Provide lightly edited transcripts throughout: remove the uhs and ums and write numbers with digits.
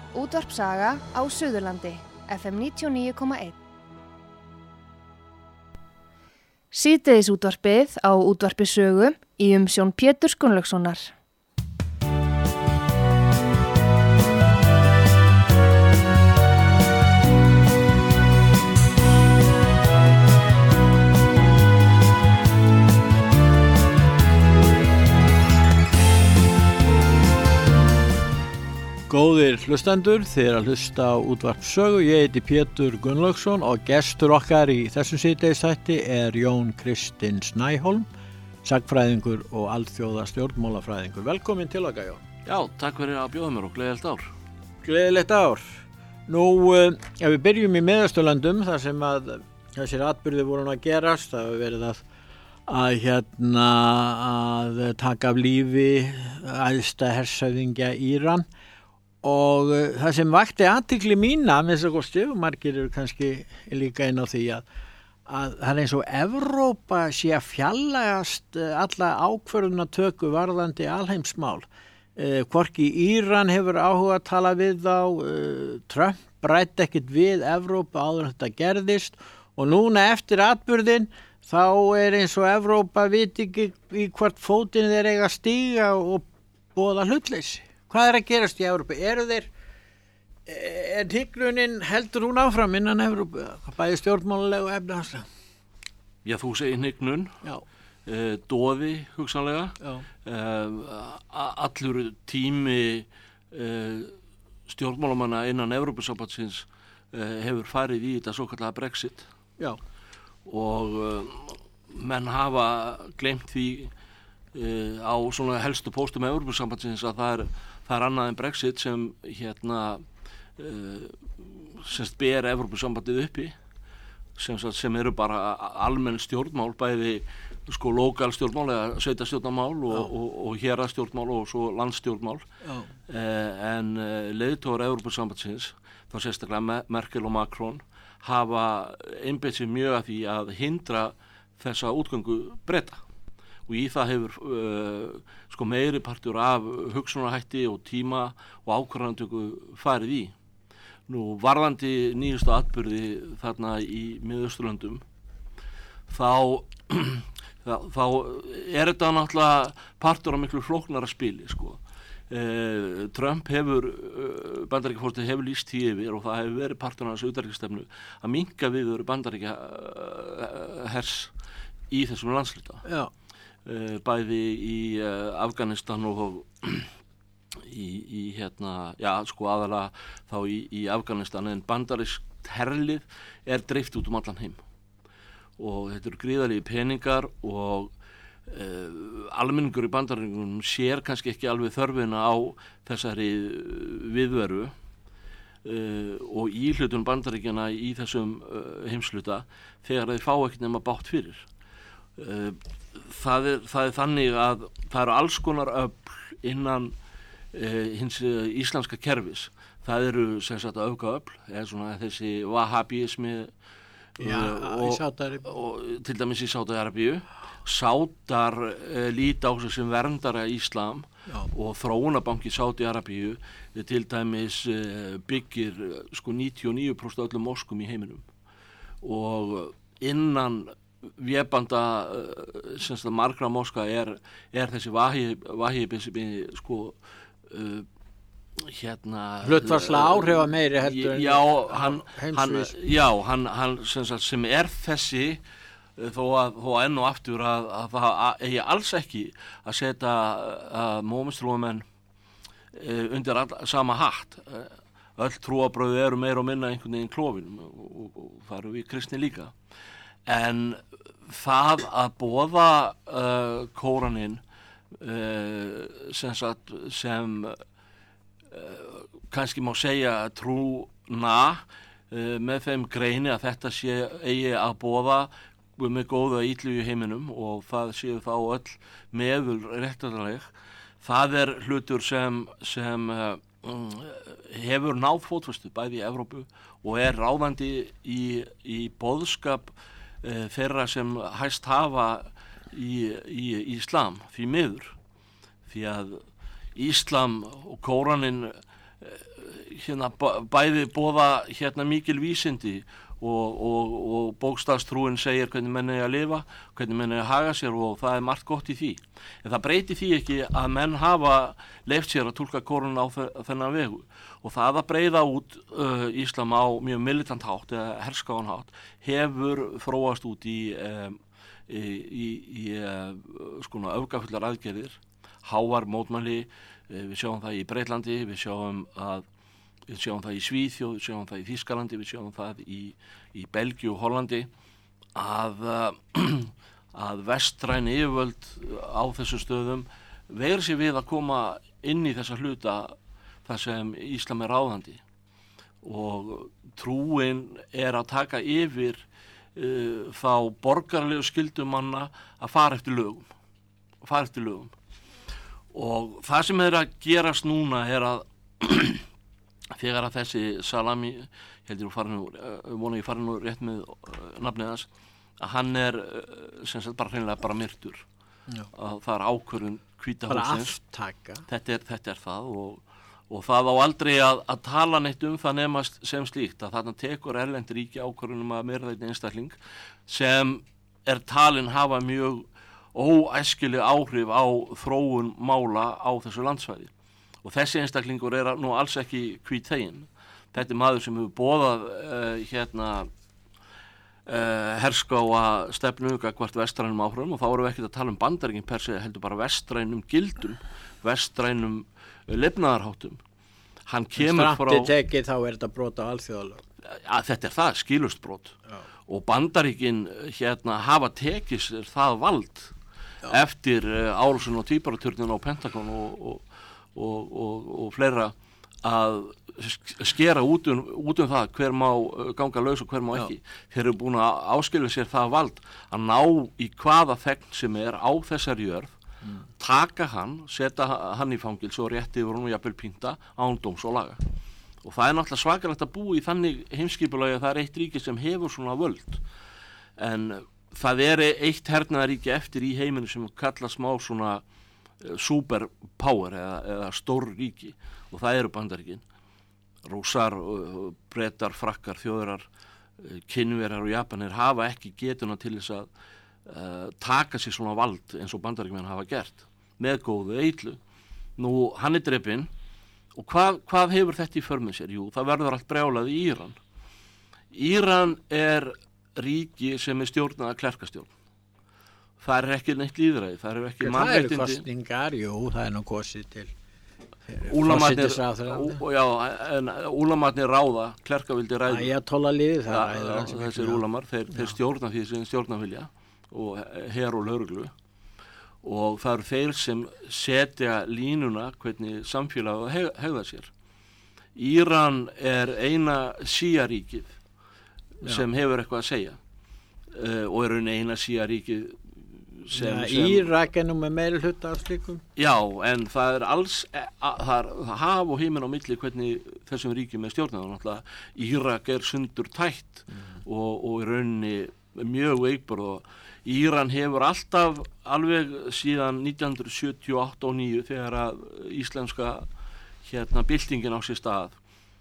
Útvarp Saga á Suðurlandi, FM 99,1. Síðdegis útvarpið á Útvarpi Sögu í umsjón Péturs Gunnlaugssonar. Góðir hlustendur, þið að hlusta á Útvarp Sögu. Ég heiti Pétur Gunnlaugsson og gestur okkar í þessum síðdegisþætti er Jón Kristinn Snæholm, sagnfræðingur og alþjóða stjórnmálafræðingur. Velkomin til okkar, Jón. Já, takk fyrir að bjóða mér og gleðilegt ár. Gleðilegt ár. Nú, ef við byrjum í Miðausturlöndum, þar sem að þessir atburðir voru að gerast, það hefur verið að taka af lífi æðsta hershöfðingja Íran. Og það sem vakti athygli mína með þess að kosti, og margir eru kannski líka inn á því að það er eins og Evrópa sé að fjarlægast alla ákvörðunartöku varðandi alheimsmál. Hvorki Íran hefur áhuga að tala við þá, Trump ræddi ekkert við Evrópa áður en þetta gerðist og núna eftir atburðin þá er eins og Evrópa viti ekki í hvort fótinn þeir eiga að stíga og boða hlutleysi. Hvað er að gerast í Evrópu? Er hyglunin, heldur hún áfram innan Evrópu? Bæði stjórnmálalega og efnahagslega? Já, þú segir hnygnun, doði hugsanlega. Allur tími stjórnmálamanna innan Evrópusambandsins hefur farið í þetta svokallaða Brexit. Já. Og menn hafa gleymt því á svona helstu póstum Evrópusambandsins að það er annað en Brexit sem semst ber Evrópusambandið uppi sem eru bara almenn stjórnmál, bæði lokal stjórnmál eða sveitarstjórnarmál og héraðsstjórnmál og svo landsstjórnmál. En leiðtogar Evrópusambandsins, þá sérstaklega Merkel og Macron, hafa einbeitt sér mjög að því að hindra þessa útgöngu Breta. Og í það hefur meiri partur af hugsunarhætti og tíma og ákvarðanatöku farið í. Nú varðandi nýjustu atburði þarna í Miðausturlöndum, þá er þetta náttúrulega partur af miklu flóknara spili, Trump Bandaríkjaforseti hefur lýst því yfir og það hefur verið partur af þessu utanríkisstefnu að minnka viðveru Bandaríkjahers í þessum landshluta. Já. Bæði í Afganistan og aðalega þá í Afganistan, en bandarískt herlið er dreift út allan heim og þetta eru gríðarlegir peningar og almenningur í Bandaríkjunum sér kannski ekki alveg þörfina á þessari viðveru og íhlutun Bandaríkjanna í þessum heimshluta þegar þeir fá ekki nema bátt fyrir. Það er þannig að það eru alls konar öfl innan hins íslamska kerfis. Það eru sem sagt öfgaöfl, svona þessi wahhabismi og til dæmis í Sádi-Arabíu. Sátar líta á sig sem verndara íslam og þróunarbanki Sádi-Arabíu til dæmis byggir 99% öllum moskum í heiminum og innan vébanda margra moska er þessi wahhabismi hlutfallslega áhrifa meiri heldur hann sem er þessi þó enn og aftur að það eigi alls ekki að setja mómesstrúamenn undir sama hatt. Öll trúarbrögð eru meira og minna einhvern veginn klofin og það eru við kristni líka. En það að boða Kóraninn sem kannski má segja trúna með þeim greini að þetta eigi að boða með góða illu í heiminum og það séu þá öll meðul réttarleg, það er hlutur sem hefur náð fótfestu bæði í Evrópu og er ráðandi í boðskap þeirra sem hæst hafa í Íslam því miður, því að Íslam og Kóraninn hérna bæði boða hérna mikil vísindi og bókstafstrúin segir hvernig menn eigi að lifa, hvernig menn eigi að haga sér og það margt gott í því. En það breytir því ekki að menn hafa leyft sér að túlka Kóraninn á þennan vegu og það að breyða út íslam á mjög militant hátt eða herskáan hátt hefur þróast út í skona öfgafullar aðgerðir, hávar mótmæli, við sjáum það í Breitlandi, við sjáum það í Svíþjóð, við sjáum það í Þýskalandi, við sjáum það í Belgíu og Hollandi að vestræn yfirvöld á þessum stöðum veigri sér við að koma inn í þessa hluta þar sem íslam er ráðandi og trúin að taka yfir þá borgaralegu skyldum manna að fara eftir lögum og það sem að gerast núna að þegar að þessi Salami, ég vona ég farin nú rétt með nafnið hans, að hann sem sagt hreinlega myrtur. Það ákvörðun hvíta hússins. Þetta er það og það á aldrei að tala neitt það nemast sem slíkt að þarna tekur erlend ríki ákvörðun að myrða einn einstakling sem talin hafa mjög óæskileg áhrif á þróun mála á þessu landsvæði. Og þessi einstaklingur nú alls ekki hvítþeginn. Þetta maður sem hefur boðað herskáa stefnu gagnvart vestrænum áhrifum og þá erum við ekkert að tala Bandaríkin per se, heldur bara vestrænum gildum, vestrænum lifnaðarháttum. Hann kemur frá... Strangt tekið þá þetta brot á alþjóðalög. Þetta það, skilust brot. Já. Og Bandaríkin hafa tekið sér það vald eftir árásin og tvíbaraturnin á Pentagon og fleira að skera út það hver má ganga laus og hver má ekki. Þeir eru búin að áskilja sér það vald að ná í hvaða þegn sem á þessari jörð, taka hann, setja hann í fangilsi og rétti yfir hann og jafnvel pynta án dóms og laga. Og það náttúrulega svakalegt að búa í þannig heimskipulagi að það eitt ríki sem hefur svona völd. En það eitt hernaðaríki eftir í heiminu sem kallast smá svona superpower eða stór ríki og það eru Bandaríkin. Rússar, Bretar, Frakkar, Þjóðarar, Kínverjar og Japanir hafa ekki getuna til þess að taka sér svona vald eins og Bandaríkmenn hafa gert með góðu illu. Nú hann drepinn og hvað hefur þetta í för með sér? Jú, það verður allt brjálað í Íran. Íran ríki sem stjórnað af klerkastjórn. Það ekki neitt lýðræði, það ekki mannréttindi. Það kostningar, jú, það nú kosið til úlamarnir ráða, klerkavildi ræður. Ayatollah-liðið, það ræður. Þessir úlamar, þeir stjórna því sem stjórna vilja og her og lögreglu og það eru þeir sem setja línuna hvernig samfélag hegða sér. Íran eina Shía-ríkið sem hefur eitthvað að segja og eina Shía-ríkið Írak nú með meiri hluta af slíkum. Já, en það alls það haf og himinn á milli hvernig þessum ríkjum stjórnað. Náttúrulega Írak sundur tætt og í rauninni mjög veikburð og Íran hefur alltaf alveg síðan 1978 og 9 þegar að íslenska byltingin á sér stað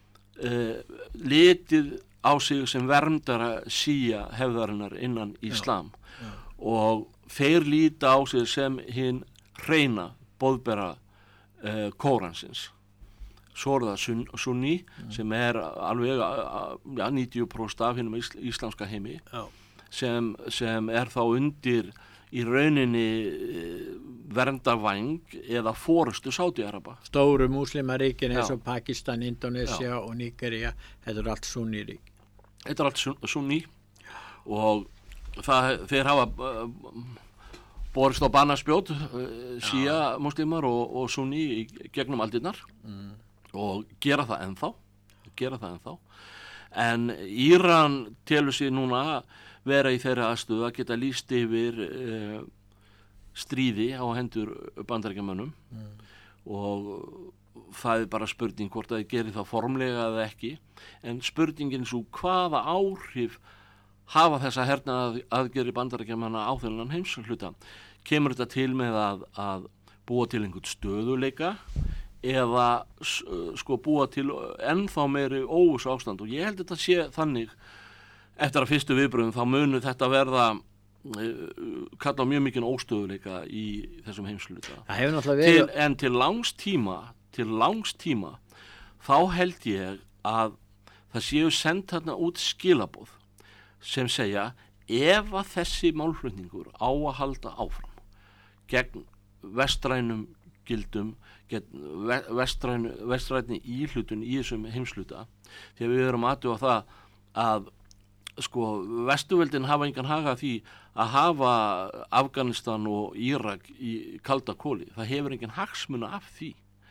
litið á sig sem verndara Shía hefðarinnar innan Íslam og þeir líta á sig sem hinn hreina boðbera Kóransins. Svo það sunni sem alveg 90% af hinnum íslamska heimi sem þá undir í rauninni verndarvæng eða forustu Sádi-Araba. Stóru múslimaríkin eins og Pakistan, Indonesia og Nígería, þetta allt sunni-rík. Þetta allt sunni og þeir hafa borist á banaspjót Shía muslimar og sunni í gegnum aldirnar og gera það ennþá. En Íran telur sig núna vera í þeirra aðstöðu að geta lýst yfir stríði á hendur Bandaríkjamönnum og það bara spurning hvort að þið gerir það formlega eða ekki, en spurningin svo hvaða áhrif hafa þessa hernaðaraðgerðir Bandaríkjamanna á þennan heimshluta. Kemur þetta til með að búa til einhvern stöðuleika eða sko búa til ennþá meiri óvissu ástand og ég held þetta sé þannig eftir að fyrstu viðbröðum þá munu þetta verða kalla á mjög mikinn óstöðuleika í þessum heimsluta. Það hefur náttúrulega verið... En til langs tíma þá held ég að það séu send þarna út skilaboð sem segja ef að þessi málflutningur á að halda áfram gegn vestrænum gildum, gegn vestrænni íhlutun í þessum heimsluta, því að við erum aðtjóða það að sko Vesturveldin hafa engan haga því að hafa Afganistan og Írak í kalda kóli. Það hefur engin hagsmuna af því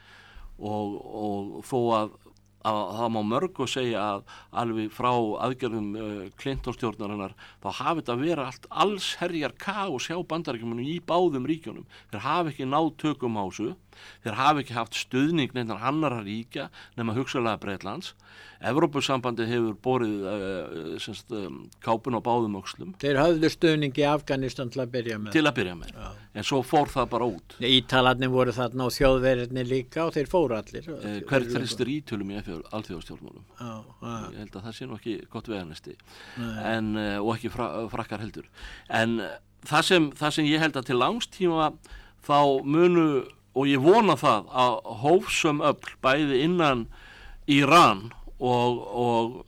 og þó að það má mörgu segja að alveg frá aðgerðum Clinton-stjórnarinnar þá hafi þetta verið alls herjar kaos hjá Bandaríkjunum í báðum ríkjunum. Þeir hafi ekki náð tökum á þessu, þeir hafi ekki haft stuðning neinar annarra ríkja nema hugsanlega Bretlands. Evrópusambandið hefur borið kápun á báðum öxlum. Þeir höfðu stuðning í Afganistan til að byrja með. Já. En svo fór það bara út. Ítalarnir voru þarna og þjóðverðinni líka og þeir fóru allir. Hver þristir ítölum í alþjóðastjórnmálum. Ég held að það sé nú ekki gott veganesti. Og ekki frakkar heldur. En það sem ég held að til langstíma þá munu, og ég vona það að hófsöm öfl bæði innan Íran og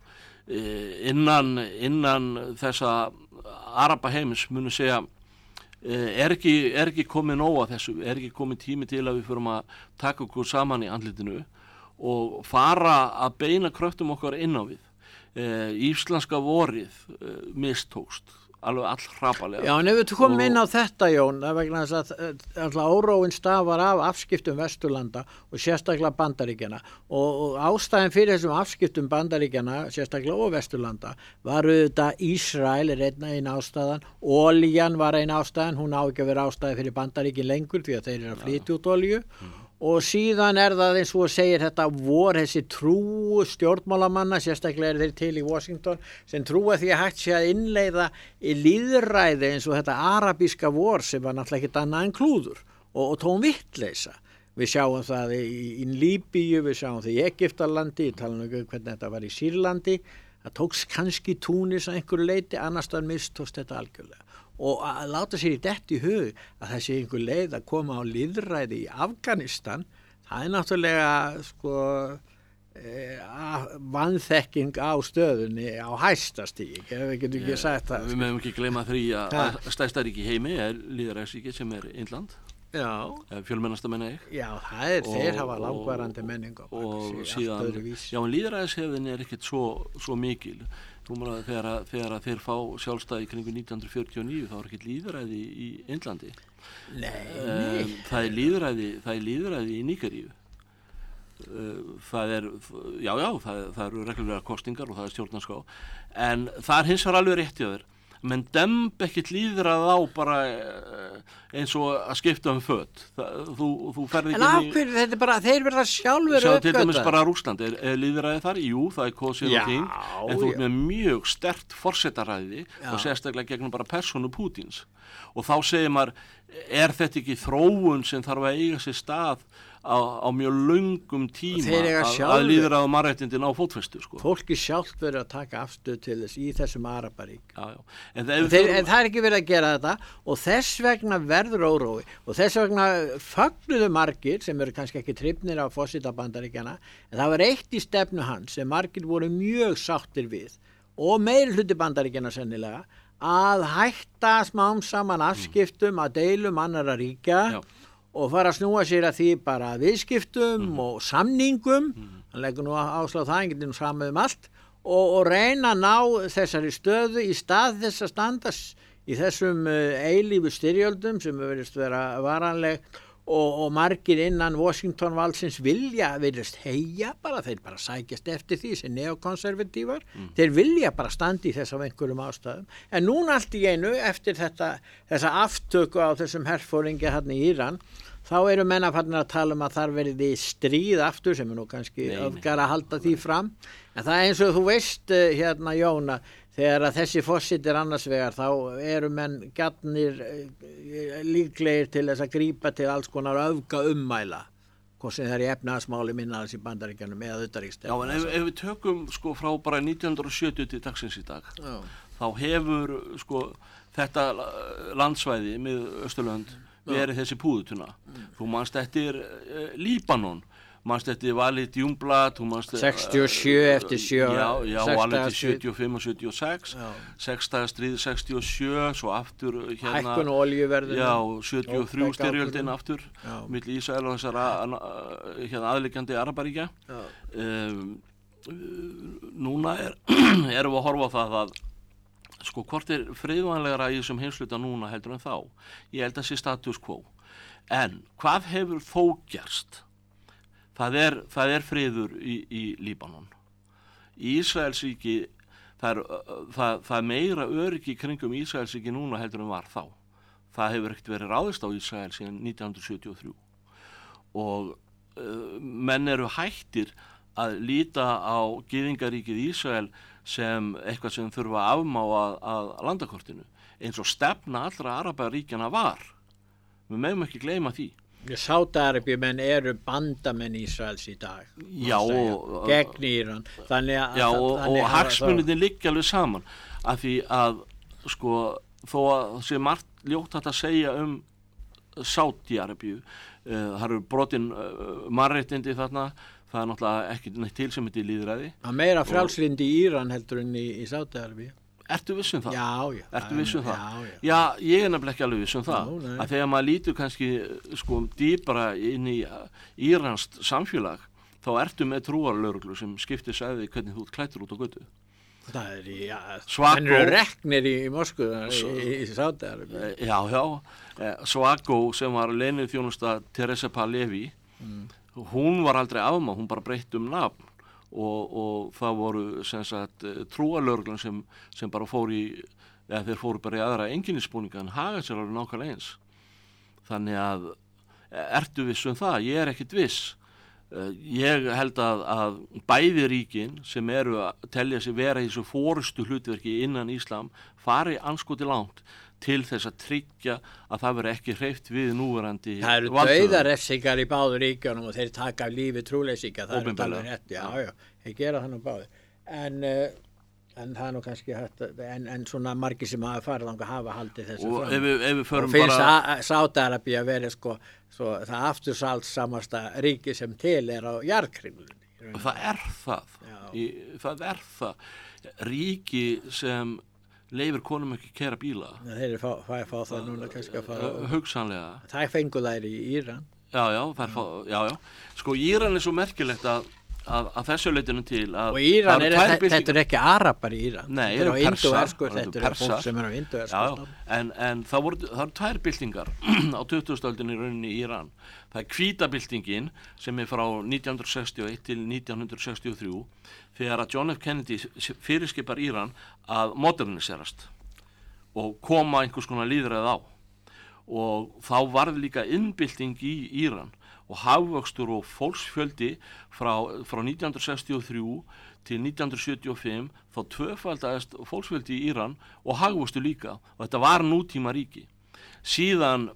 innan þessa araba heims munu segja er ekki komið nóg að þessu, er ekki komið tími til að við förum að taka okkur saman í andlitinu og fara að beina kröftum okkar inn á við. Íslenska vorið mistókst alveg allhrapalega. Já, en ef við komum inn á þetta, Jón, það vegna þess að alltaf óróin stafar af afskiptum Vesturlanda og sérstaklega Bandaríkjana og ástæðin fyrir þessum afskiptum Bandaríkjana, sérstaklega og Vesturlanda, var auðvitað Ísrael einn ástæðan, olían var ein ástæðan, hún á ekki að vera ástæði fyrir Bandaríkin lengur því að þeir eru að flytja út olíu. Og síðan það eins og segir þetta þessi trú stjórnmálamanna, sérstaklega þeir til í Washington, sem trúa því að hægt sé að innleiða í lýðræði eins og þetta arabíska vor sem var náttúrulega ekkert annað en klúður og tóm vittleysa. Við sjáum það í Líbíu, við sjáum það í Egyptalandi, ég tala um hvernig þetta var í Sýrlandi, það tókst kannski Túnis að einhverju leyti, annars það mistókst þetta algjörlega. Og að láta sér í dett í hug að þessi einhver leið að koma á lýðræði í Afganistan, það náttúrulega vanþekking á stöðunni á hæstastígi, við getum ekki sagt það. Við meðum ekki gleyma því að stærsta ríki í heimi lýðræðisríki sem Indland. Já. Fjölmennasta menna ég. Já, þeir hafa langvarandi menning og síðan, já, en lýðræðishefðin ekkert svo mikil. Þegar þeir fá sjálfstæði kringu 1949 þá ekkert lýðræði í Indlandi. Nei. Það er lýðræði í Nígeríu. Það eru reglulega kosningar og það stjórnarskrá. En það hins vegar alveg rétt hjá þér. menn demb ekkert líðrað á bara eins og að skipta föt. Þú ferð ekki en af hverju, þetta er bara, þeir verða sjálfur uppgöta. Til dæmis bara Rússland, er líðræði þar? Jú, það er kosið og þing, en þú ert með mjög sterkt forsetaræði og sérstaklega gegnum bara persónu Pútins. Og þá segir maður, er þetta ekki þróun sem þarf að eiga sér stað á mjög löngum tíma að lýðræði og mannréttindin á fótfestu, sko. Fólki sjálft verður að taka afstöð til þess í þessum Araparík. En það er ekki verið að gera þetta og þess vegna verður órói og þess vegna fögnuðu margir sem eru kannski ekki hrifnir af forseta Bandaríkjanna, en það var eitt í stefnu hans sem margir voru mjög sáttir við og meiri hluti Bandaríkjanna sennilega, að hætta smám saman afskiptum að deilum annarra ríkja og fara að snúa sér að því bara viðskiptum og samningum, hann leggur nú áslá það, enginn saman allt, og reyna að ná þessari stöðu í stað þess að standa í þessum eilífu styrjöldum sem verðist vera varanleg og margir innan Washington valdsins virðist heia bara, þeir bara sækjast eftir því sem neokonservatívar, þeir vilja bara standa í þess af einhverjum ástæðum, en núna allt í einu eftir þessa aftöku á þessum herfóringi hérna í Íran, þá eru menn að fara að tala að þar verði stríð aftur sem nú kannski öfgar að halda því fram, en það eins og þú veist hérna Jóna, þegar að þessi forseti annars vegar þá eru menn gjarnir líklegir til þess að grípa til alls konar öfga ummæla hvort sem það er í efnahagsmáli minnaðans í Bandaríkjunum eða utanríkisstefnu. Já, en ef við tökum sko frá bara 1970 til dagsins í dag, þá hefur sko þetta landsvæði með Austurlönd verið þessi púðutuna. Þú manst eftir Líbanon, manst eftir Walid Jumblat, 67 eftir 7 já, alveg til 75 og 76, 6 daga stríð 67, svo aftur hérna hækkun og olíuverðinu, já, 73 styrjöldin aftur milli Ísrael og þessar hérna aðliggjandi Arabaríkja. Núna erum við að horfa á það að sko hvort friðvænlegra í þessum heimsluta núna heldur en þá. Ég held að sé status quo. En hvað hefur þó gerst? Það er friður í Líbanon. Í Ísraelsríki, það er meira öryggi kringum Ísraelsríki núna heldur en var þá. Það hefur ekkert verið ráðist á Ísrael síðan 1973. Og menn eru hættir að líta á gyðingaríkið Ísrael sem eitthvað sem þurfa að afmá að landakortinu. Eins og stefna allra Arabaríkjana var. Við megum ekki gleyma því. Sádi-Arabíumenn eru bandamenn Ísraels í dag. Já, gegn Íran. Og hagsmunirnir liggja alveg saman. Af því að, sko, þó að sé margt ljótt hægt að segja Sádi-Arabíu, það eru brotin mannréttindi þarna, það er náttúrulega ekki neitt til sem þetta lýðræði. Það meira frjálslyndi í Íran heldur en í Sádi-Arabíu. Ertu viss það? Já. Ertu viss það? Já, ég er nefnilega ekki alveg viss það. Að þegar maður lítur kannski sko dýpra inn í íranskt samfélag, þá ertu með trúarlögreglu sem skiptir sæði hvernig þú klættur út á götu. Það er Svakó, eru reknir í Moskvu í Sádi-Arabíu. Já. Svakó sem var leyniþjónusta Teresa Pahlavi, hún var aldrei afmá, hún bara breytti nafn. Og það voru sem sagt trúarlögreglan sem bara þeir fóru bara í aðra einkennisbúninga en haga sér alveg nákvæmlega eins. Þannig að ertu viss það? Ég er ekkit viss. Ég held að bæði ríkin sem eru að telja sig vera í þessu forustu hlutverki innan Íslam fari anskoti langt til þess að tryggja að það veri ekki hreyft við núverandi það eru dauðarefsingar í báðu ríkjunum og þeir taka af lífi trúleysingja, það er alveg rétt, já, þeir gera það nú báði en það er nú kannski hægt en svona margir sem hafa haldið þessu og fram ef við förum og finnst Sádi-Arabía að vera sko það aftursaltsamasta ríki sem til er á jarðkringlunni. Það er það ríki sem leifir konum ekki keyra bíla. Þeir fá það núna kannski að fara. Hugsanlega. Það fengu þær í Íran. Já. Sko Íran er svo merkilegt að þessu leitinu til að og Íran þetta er ekki arabar í Íran. Nei, þetta eru persar. Þetta eru fólk sem eru á indoversku. En það eru tvær byltingar á 20. öldinni í rauninni í Íran. Það er hvítabyltingin sem er frá 1961 til 1963 þegar að John F. Kennedy fyrirskipar Íran að moderniserast og koma einhvers konar lýðræði á. Og þá varð líka innbylting í Íran og hagvöxtur og fólksfjöldi frá 1963 til 1975 þá tvöfaldaðist fólksfjöldi í Íran og hagvöxtur líka og þetta var nútíma ríki. Síðan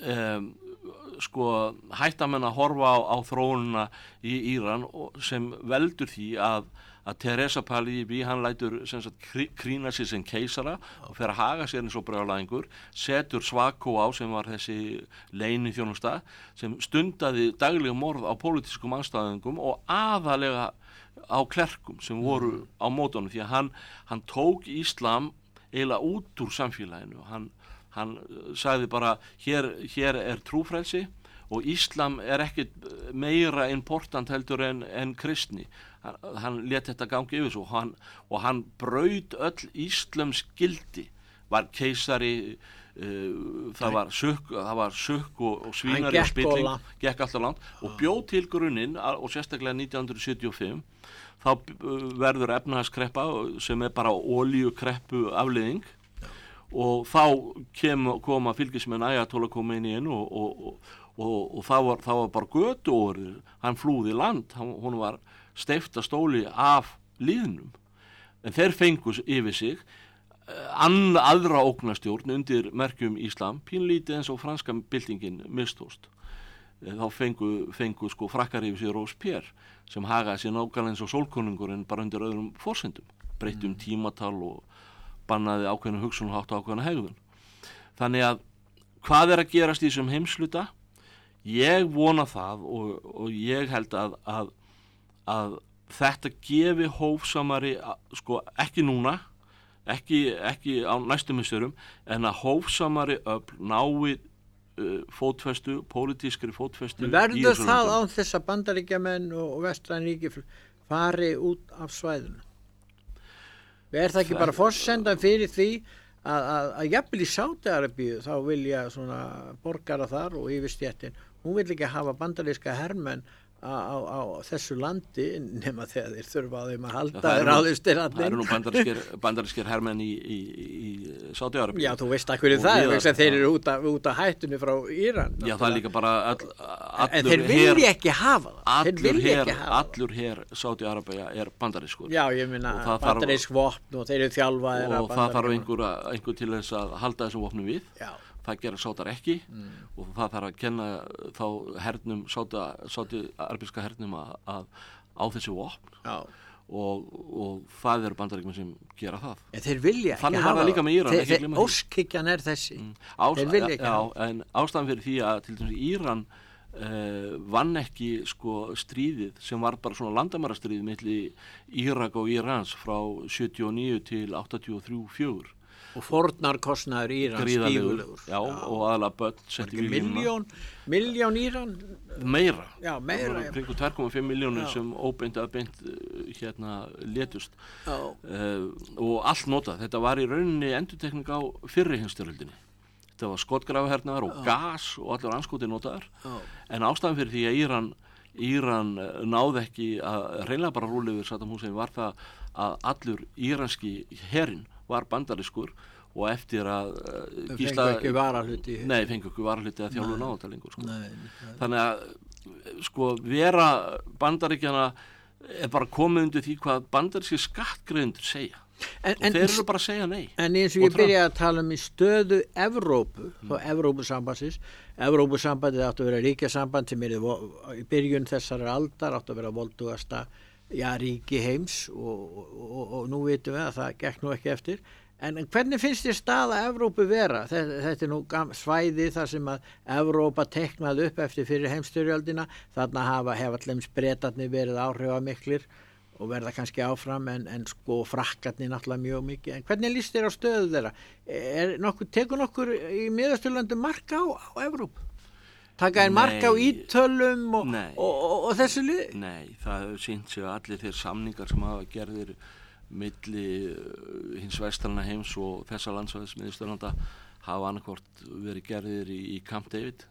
hætta menn að horfa á þróunina í Íran sem veldur því að Teresa Pahlavi, hann lætur krýna sig sem keisara og fer að haga sér eins og brjálæðingur, setur Svakó á sem var þessi leyniþjónusta sem stundaði daglega morð á pólitískum andstæðingum og aðalega á klerkum sem voru á mótunum því að hann tók Íslam eiginlega út úr samfélaginu. Hann sagði bara hér er trúfrelsi og Íslam er ekkit meira important heldur en kristni. Hann lét þetta gangi yfir svo og hann braut öll íslamsk gildi, var keisari, það var sukk og svínari og spilling, gekk alltaf langt og bjóð til grunninn og sérstaklega 1975 þá verður efnahagskreppa sem er bara olíukreppu afleiðing og þá koma fylgismenn Ayatollah Khomeini inn og það var bara götuorður, hann flúði land, hún var steypt að stóli af liðnum en þeir fengu yfir sig aðra ógnastjórn undir merkjum Íslam, pínlítið eins og franska byltingin mistókst þá fengu sko frakkar yfir sér Robespierre sem hagaði sér nákvæmlega eins og sólkonungurinn bara undir öðrum forsendum, breytti tímatal og bannaði ákveðna hugsunarhátt og ákveðna hegðun. Þannig að hvað að gerast í þessum heimsluta? Ég vona það og ég held að þetta gefi hófsamari, sko ekki núna, ekki á næstu misserum, en að hófsamari öfl nái fótfestu, pólitískri fótfestu. Verður það án þess að Bandaríkjamenn og vestræn ríki fari út af svæðinu? Það ekki bara forsendan fyrir því að jafnvel í Sádi-Arabíu þá vilja svona borgara þar og yfirstéttin, hún vil ekki hafa bandaríska hermenn á þessu landi nema þegar þeir þurfa á þeim að halda ráðustirarnir. Það eru nú bandarískir hermenn í Sádi-Arabíu. Já, þú veist akkur það, þeir eru út af hættunni frá Íran. Já, það er líka bara en þeir vilja ekki hafa það. Allur her Sádi-Arabíu er bandarískur. Já, ég meina bandarísk vopn og þeir eru þjálfaðir og það þarf einhver til þess að halda þessum vopnum við. Já. Það gera Sátar ekki og það þarf að kenna þá hernum, Sádi-arabíska hernum að á þessi vopn og það eru Bandaríkjamenn sem gera það. En þeir vilja ekki hafa það. Líka með Íran, óskhyggjan er þessi. Þeir vilja ekki hafa. En ástæðan fyrir því að til dæmis Íran vann ekki sko stríðið sem var bara svona landamærastríð milli Írak og Írans frá 79 til 83-4. Og fórnarkostnaður Írans gífurlegur. Já, og aðalega börn setti við línuna. Milljón Íran? Meira. Já, meira. Kringu 2,5 milljónir sem óbeint að beint létust. Og allt notað. Þetta var í rauninni endurtekning á fyrri heimsstyrjöldinni. Þetta var skotgrafahernaðar og gas og allur anskoti notaðar. En ástæðan fyrir því að Íran náði ekki að reynilega bara rúla yfir Saddam Hussein var það að allur íranski herinn var bandarískur og eftir að fengu ekki varahluti að þjálfu náðu þetta lengur sko. Þannig að sko vera Bandaríkjana er bara komið undir því hvað bandaríski skattgreiðendur segja og þeir eru bara að segja nei. En eins og ég byrjaði að tala í stöðu Evrópu og Evrópusambandið átti að vera ríkjasamband sem er í byrjun þessari aldar átti að vera voldugasta ríki heims og nú vitum við að það gekk nú ekki eftir. En hvernig finnst þér staða Evrópu vera? Þetta er nú svæði þar sem að Evrópa teiknaði upp eftir fyrir heimsstyrjöldina. Þarna hafa allir Bretarnir verið áhrifamiklir og verða kannski áfram en sko frakkarnir náttúrulega mjög mikið. En hvernig líst þér á stöðu þeirra? Tekur nokkur í Miðausturlöndum mark á Evrópu? Taka mark á Ítölum og þessu liði? Nei, það hefur sýnt sig að allir þeir samningar sem hafa gerðir milli hins vestrana heims og þessa landsvæðis Miðausturlanda hafa annarkvort verið gerðir í Camp David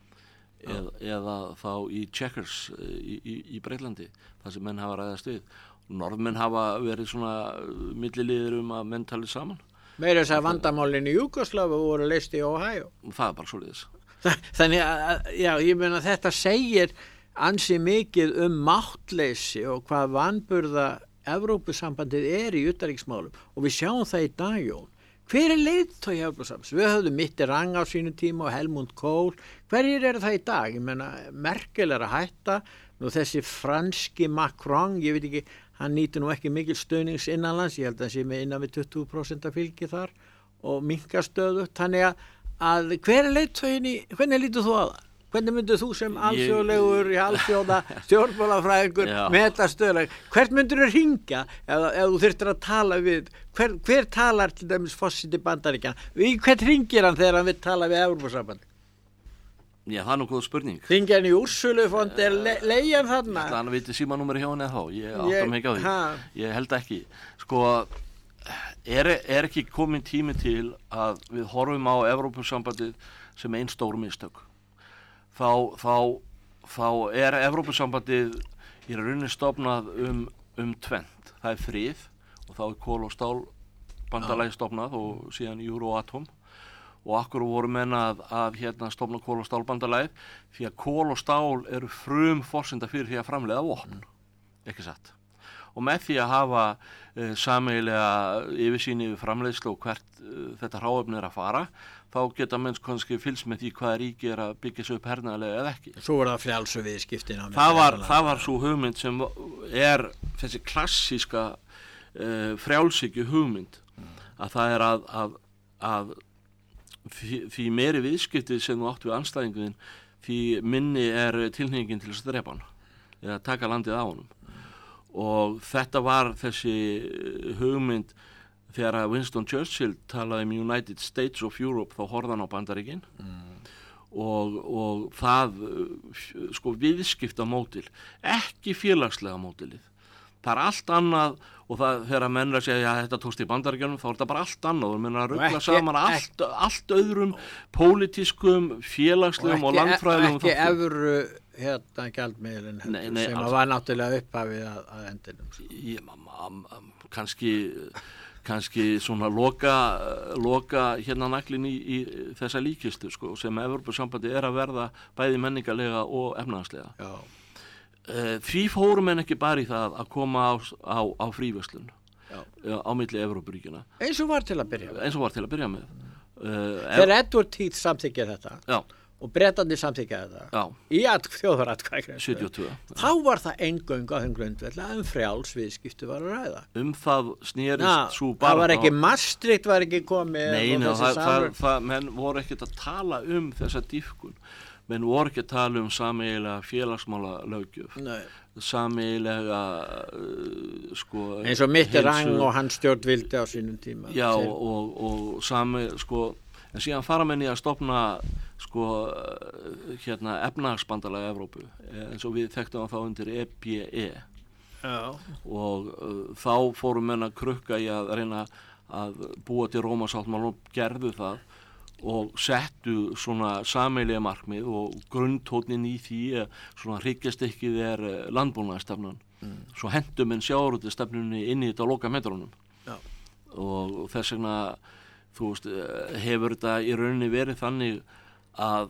eða þá í Chequers í Breitlandi, þar sem menn hafa ræðast við. Norðmenn hafa verið svona milliliðir að menn talið saman. Meira þess að vandamálin í Júgóslavíu voru leyst í Ohio. Það er bara svoleiðis. Þannig að, já, ég meina þetta segir ansi mikið máttleysi og hvað vanburða Evrópusambandið er í utanríkismálum og við sjáum það í dag, Jón. Hver er leiðtogi Evrópusambands? Við höfðum Mitterrand á sínu tíma og Helmut Kohl. Hverjir eru það í dag? Ég meina, Merkel er að hætta, nú þessi franski Macron, ég veit ekki, hann nýtur nú ekki mikil stöðnings innanlands, ég held að sé með innan við 20% fylgi þar og minkastöðu, þannig að hver er leiðtogin hvernig lítur þú á það? Hvernig myndir þú sem alþjóðlegur í alþjóða stjórnmálafræðingur meta stöðulega? Hvert myndir þú hringja ef þú þurftir að tala við? Hver talar til dæmis forseti Bandaríkjanna? Hvert hringir hann þegar hann vil tala við Evrópusambandið? Já, það er nú góð spurning. Hringir hann í Úrsulu fond, leiðan þarna? Það hann viti símanúmeri hjá henni þá, ég áttar mig ekki á því. Ég held ekki. Sko, er ekki komin tími til að við horfum á Evrópusambandið sem einn stór mistök? Þá er Evrópusambandið í rauninni stofnað tvennt. Það er frið og þá er kol- og stálbandalagi stofnað og síðan Euratom og akkur voru menn að stofna kol- og stálbandalagið því að kol og stál eru forsenda fyrir því að framleiða vopn, ekki satt. og með því að hafa sameiginlega yfirsýn yfir framleiðslu og hvert þetta hráefni að fara, þá geta menn kannski fylgst með því hvað ríki að byggja sig upp hernaðarlega eða ekki. Svo var það frjálsu viðskiptin. Það var svo hugmynd sem þessi klassíska frjálshyggju hugmynd, að það að því meiri viðskipti sem þú átt við andstæðingin, því minni tilhneigingin til þess að drepa hann eða taka landið á honum. Og þetta var þessi hugmynd þegar Winston Churchill talaði United States of Europe, þá horfði hann á Bandaríkin og það viðskiptamódel, ekki félagslega módelið. Það allt annað, og það þegar menn segja þetta tókst í Bandaríkjunum, þá þetta bara allt annað og menn rugla saman allt öðrum pólitískum, félagslegum og landfræðilegum ekki evru gjaldmiðlinn sem var náttúrulega upphafið að endinum. Kannski svona loka hérna naglinn í þessa líkistu sem Evrópusambandið að verða bæði menningarlega og efnahagslega. Já. Því fórum en ekki bara í það að koma á fríverslun á milli Evrópuríkjana. Eins og var til að byrja með. Þegar Edward Heath samþykkir þetta. Já. Og Bretarnir samþykkja þetta í þjóðaratkvæðagreiðslu 72. Þá var það eingöngu á þeim grundvelli að frjáls viðskipti var að ræða. Það snerist svo bara. Það var ekki Maastricht var ekki komið. Nei, menn voru ekkert að tala þessa dýpkun. Menn voru ekki að tala sameiginlega félagsmála löggjöf. Sameiginlega eins og Mitterrand og hans stjórn vildi á sínum tíma. Já, og en síðan fara menn í að stofna efnahagsbandalag Evrópu, eins og við þekktum þá undir EBE. Já. Og þá fórum menn að krukka í að reyna að búa til Rómarsáttmála og gerðu það og settu svona sameiginlega markmið og grunntóninn í því svona hryggjastykkið landbúnaðarstefnan. Svo hentum menn sjávarútvegsstefnunni inn í þetta á lokametrunum. Já. Og þess vegna hefur þetta í rauninni verið þannig að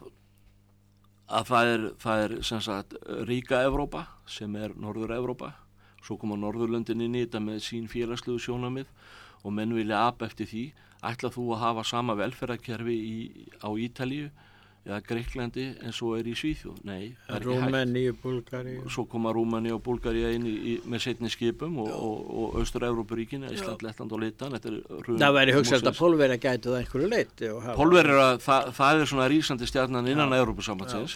það sem sagt ríka Evrópa sem Norður Evrópa, svo koma Norðurlöndin inn í þetta með sín félagslegu sjónarmið og menn vilja eftir því, ætla þú að hafa sama velferðarkerfi á Ítalíu eða Greiklandi eins og í Svíþjóð? Nei, það ekki hægt. Rúmeníu, Búlgaríu. Svo koma Rúmeníu og Búlgaríu inn með seinni skipum og Austur-Evrópuríkin, Ísland, Lettland og Litan. Það væri hugsað að Pólverjar gætu það einhverju leyti. Pólverjar, það svona rísandi stjarnan innan Evrópusambandsins.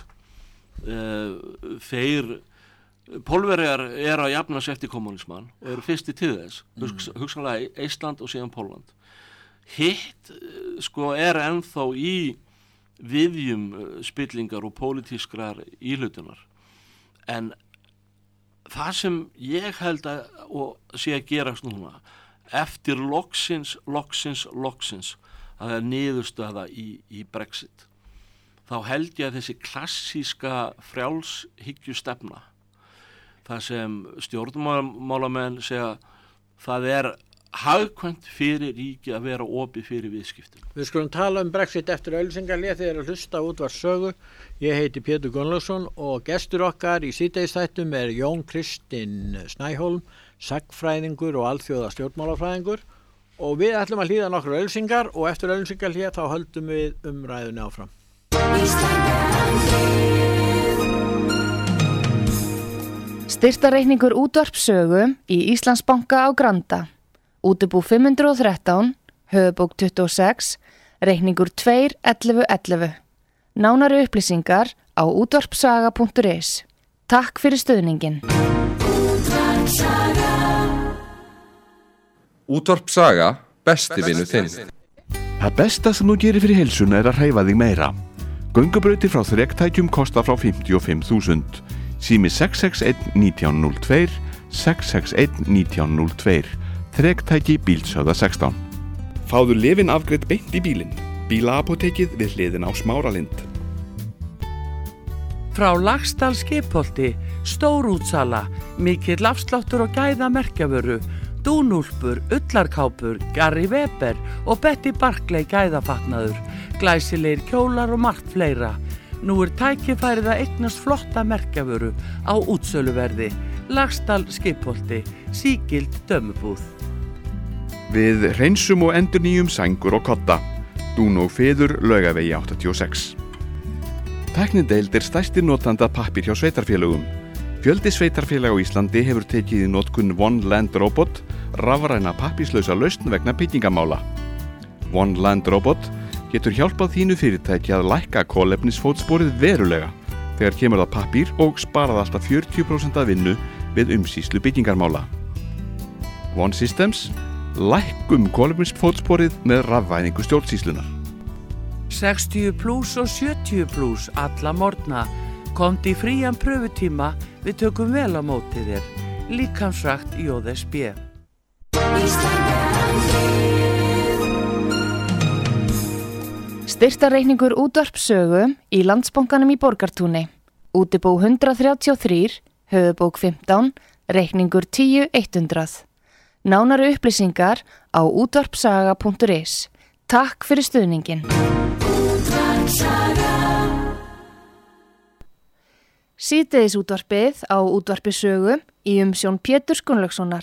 Pólverjar að jafna sig eftir kommunismann og eru fyrsti til þess. Hugsanlega Ísland og síðan Pólland. Hitt ennþá í viðjum spillingar og pólitískrar íhlutunar. En það sem ég held að sé að gerast núna eftir loksins að það niðurstaða í Brexit, þá held ég að þessi klassíska frjálshyggjustefna, það sem stjórnmálamenn segja, það hagkvæmt fyrir ríki að vera opið fyrir viðskiptum. Við skulum tala Brexit eftir auglýsingahlé þegar að hlusta útvarpssögu. Ég heiti Pétur Gunnlaugsson og gestur okkar í síðdegisþættum Jón Kristinn Snæhólm, sagnfræðingur og alþjóða stjórnmálafræðingur, og við ætlum að hlýða nokkrar auglýsingar og eftir auglýsingahlé þá höldum við umræðunni áfram. Styrktarreikningur útvarpssögu í Íslandsbanka á Granda. Útibú 513, höfubók 26, reikningur 21111. Nánari upplýsingar á útvarpssaga.is. Takk fyrir stuðningin. Útvarpssaga, besti vinur þinn. Það besta sem þú gerir fyrir heilsuna að hreyfa þig meira. Göngubrautir frá þrektækjum kosta frá 55.000. Sími 661 1902, 661 1902. Þrektæki Bílshöfða 16. Fáðu lyfin afgreidd beint í bílinn. Bílaapótekið við hliðin á Smáralind. Frá Laxdal Skipholti, stórútsala, mikill afsláttur og gæða merkjavöru, dúnúlpur, ullarkápur, Gary Weber og Betty Barclay gæðafatnaður, glæsilegir kjólar og margt fleira. Nú tækifærið að eignast flotta merkjavöru á útsöluverði. Laxdal Skipholti, sígild dömubúð. Við hreinsum og endurnýjum sængur og kodda. Dún og Fiður, Laugavegi 86. Tæknideild stærsti notanda pappír hjá sveitarfélögum. Fjöldi sveitarfélag á Íslandi hefur tekið í notkun One Land Robot, rafræna pappírslausa lausn vegna byggingamála. One Land Robot getur hjálpað þínu fyrirtæki að lækka kolefnisfótsporið verulega þegar kemur það pappír og sparað alltaf 40% af vinnu við umsýslu byggingarmála. One Systems, lækkum kolefnisfótsporið með rafvæðingu stjórnsýslunar. 60 plus og 70 plus alla morgna. Komdu í frían pröfutíma, við tökum vel á móti þér. Líkamsrækt JSB. Styrktarreikningur útvarpssögu í Landsbankanum í Borgartúni. Útibú 133, höfubók 15, reikningur 10.100. Nánari upplýsingar á útvarpssaga.is. Takk fyrir stuðningin. Síðdegis útvarpið á útvarpissögu í umsjón Péturs Gunnlaugssonar.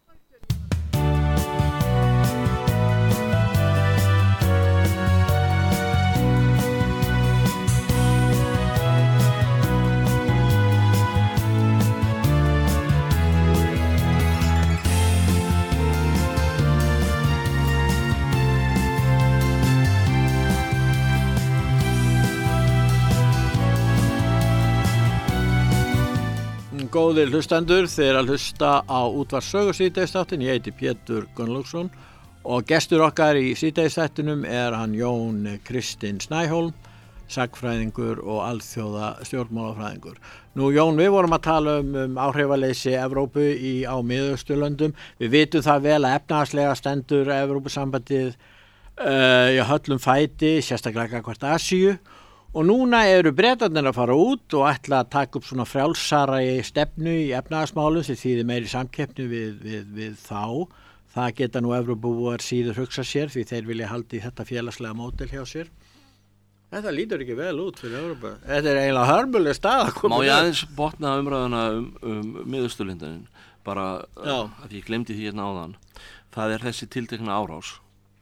Góðir hlustendur, þeir að hlusta á útvarpssögu síðdegisþáttinn. Ég heiti Pétur Gunnlaugsson og gestur okkar í síðdegisþættinum hann Jón Kristinn Snæhólm, sagnfræðingur og alþjóða stjórnmálafræðingur. Nú Jón, við vorum að tala áhrifaleysi Evrópu á Miðausturlöndum. Við vitum það vel að efnahagslega stendur Evrópusambandið í höllum fæti, sérstaklega gagnvart Asíu. Og núna eru Bretarnir að fara út og ætla að taka upp svona frjálsara stefnu í efnahagsmálum sem þýðir meiri samkeppni við þá. Það geta nú Evrópubúar síður hugsa sér því þeir vilja halda í þetta félagslega módel hjá sér. Þetta lítur ekki vel út fyrir Evrópu. Þetta eiginlega hörmuleg stað. Má ég aðeins botna umræðuna Miðausturlöndin, bara að ég glemdi því áðan. Það þessi tiltekna árás.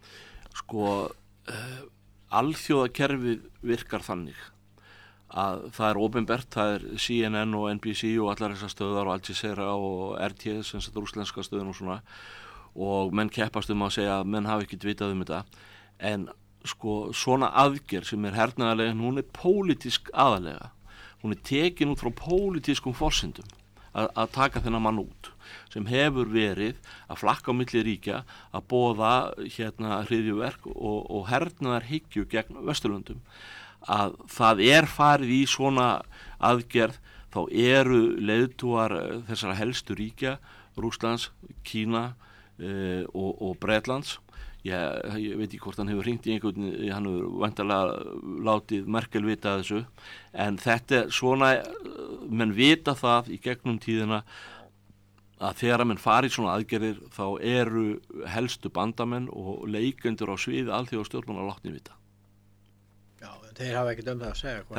Alþjóðakerfið virkar þannig að það opinbert, það CNN og NBC og allar þessar stöðar og Al Jazeera og RT, sem þetta rússlenska stöðun og svona, og menn keppast að segja að menn hafi ekki vitað þetta, en svona aðgerð sem hernaðarlega, hún pólitísk aðalega, hún tekin út frá pólitískum forsendum að taka þennan mann út, sem hefur verið að flakka á milli ríkja að boða hryðjuverk og hernaðarhyggju gegn Vesturlöndum. Að það farið í svona aðgerð, þá eru leiðtúar þessara helstu ríkja, Rússlands, Kína og Bretlands. Ég veit ekki hvort hann hefur hringt í einhvern, hann hefur væntanlega látið Merkel vita þessu, en þetta svona, menn vita það í gegnum tíðina að þegar menn fari í svona aðgerðir þá eru helstu bandamenn og leikendur á sviði alþjóðastjórnmála látnir vita. Já, þeir hafa ekkert það að segja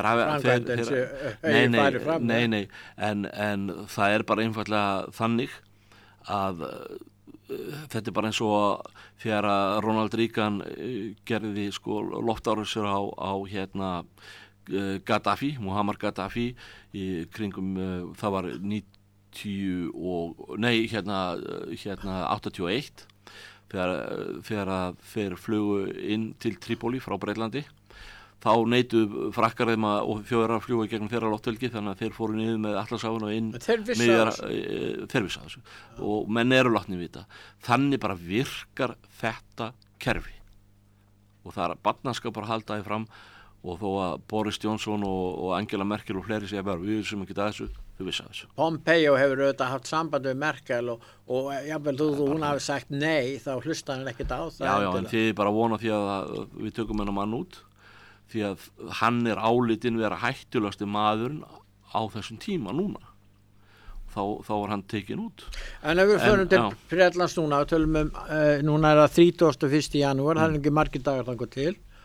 hvað. Nei, en það bara einfaldlega þannig að þetta bara eins og þegar Ronald Reagan gerði loftárásir á Gaddafi, Muammar Gaddafi í kringum, það var 81 þegar þeir flugu inn til Trípoli frá Breitlandi. Þá neituðu frakkar þeim og Þjóðverjar að fljúga gegnum þeirra lofthelgi, þannig að þeir fóru niður með Atlantshafinu og inn. Þeir vissu þessu og menn eru látnir vita. Þannig bara virkar þetta kerfi og það barnaskapar að halda því fram, og þó að Boris Johnson og Angela Merkel og fleiri segja bara við sem ekki þessu, þau vissu þessu. Pompeo hefur auðvitað haft samband við Merkel og jafnvel hún hafi sagt nei, þá hlusta hann ekkert á það. Já, en þið bara vona því að við tökum hennar mann út, því að hann álitinn vera hættulegasti maðurinn á þessum tíma núna. Þá hann tekin út. En ef við förum til Bretlands núna og tölum núna það 31. janúar, það ekki margir dagar þangað til,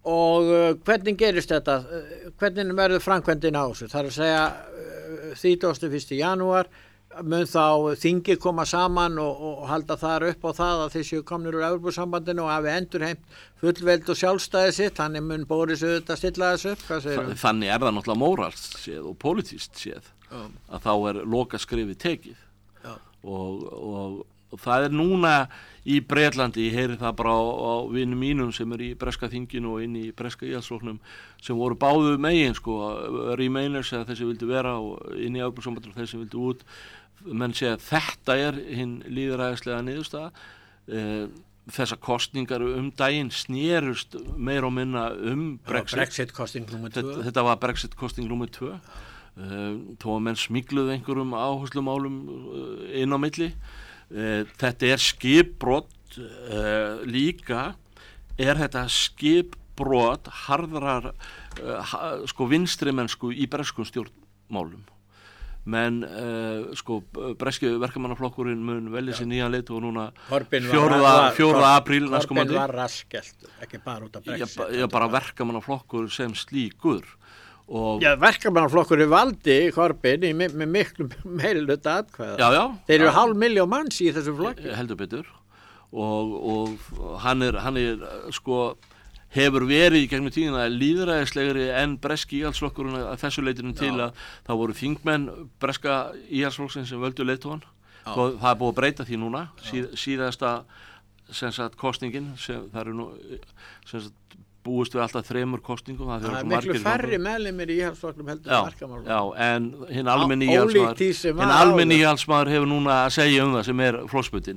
Og hvernig gerist þetta? Hvernig verður framkvæmdin á þessu? Það er að segja 31. janúar mun þá þingi koma saman og halda þar upp á það að þeir séu komnir úr Evrópusambandinu og hafi endurheimt fullveld og sjálfstæði sitt, þannig mun Boris auðvitað stilla þessu upp. Þannig er það náttúrulega móralst séð og politískt séð að þá er lokaskrefið tekið og það er núna í Bretlandi, ég heyri það bara á vinum mínum sem í breska þinginu og inn í breska íhaldsflokknum sem voru báðu megin remainers eða þeir sem vildu vera og inn í Evrópusambandinu og þeir sem vildu út, menn segja að þetta er hinn lýðræðislega niðurstaða. Þessar kostningar daginn snerust meira og minna Brexit. Brexit-kosting númer 2. Þetta var Brexit-kosting númer 2. Þó að menn smygluðu einhverjum áherslumálum inn á milli. Þetta er skipbrot líka er þetta skipbrot harðrar vinstrimennsku í breskum stjórnmálum menn breski verkamannaflokkurinn mun velja sér nýjan leiðtoga núna 4. apríl Corbyn var raskelt, ekki bara út af Brexit bara verkamannaflokkur sem slíkur. Verkamannaflokkur valdi Corbyn með miklu meirihluta atkvæða. Þeir eru 500.000 manns í þessu flokki. Heldur betur og hann er hefur verið í gegnum tíðina lýðræðislegri en breski íhaldsflokkurinn að þessu leitinu til að það voru þingmenn breska íhaldsflokksins sem völdu leiðtogann. Það er búið að breyta því núna. Síðasta kosningin það eru nú búist við alltaf 3 kosningum. Það er miklu færri meðlimir í íhaldsflokknum heldur en verkamannaflokkum. Já, en hinn almenni íhaldsmaður hefur núna að segja það sem er flokksbundinn.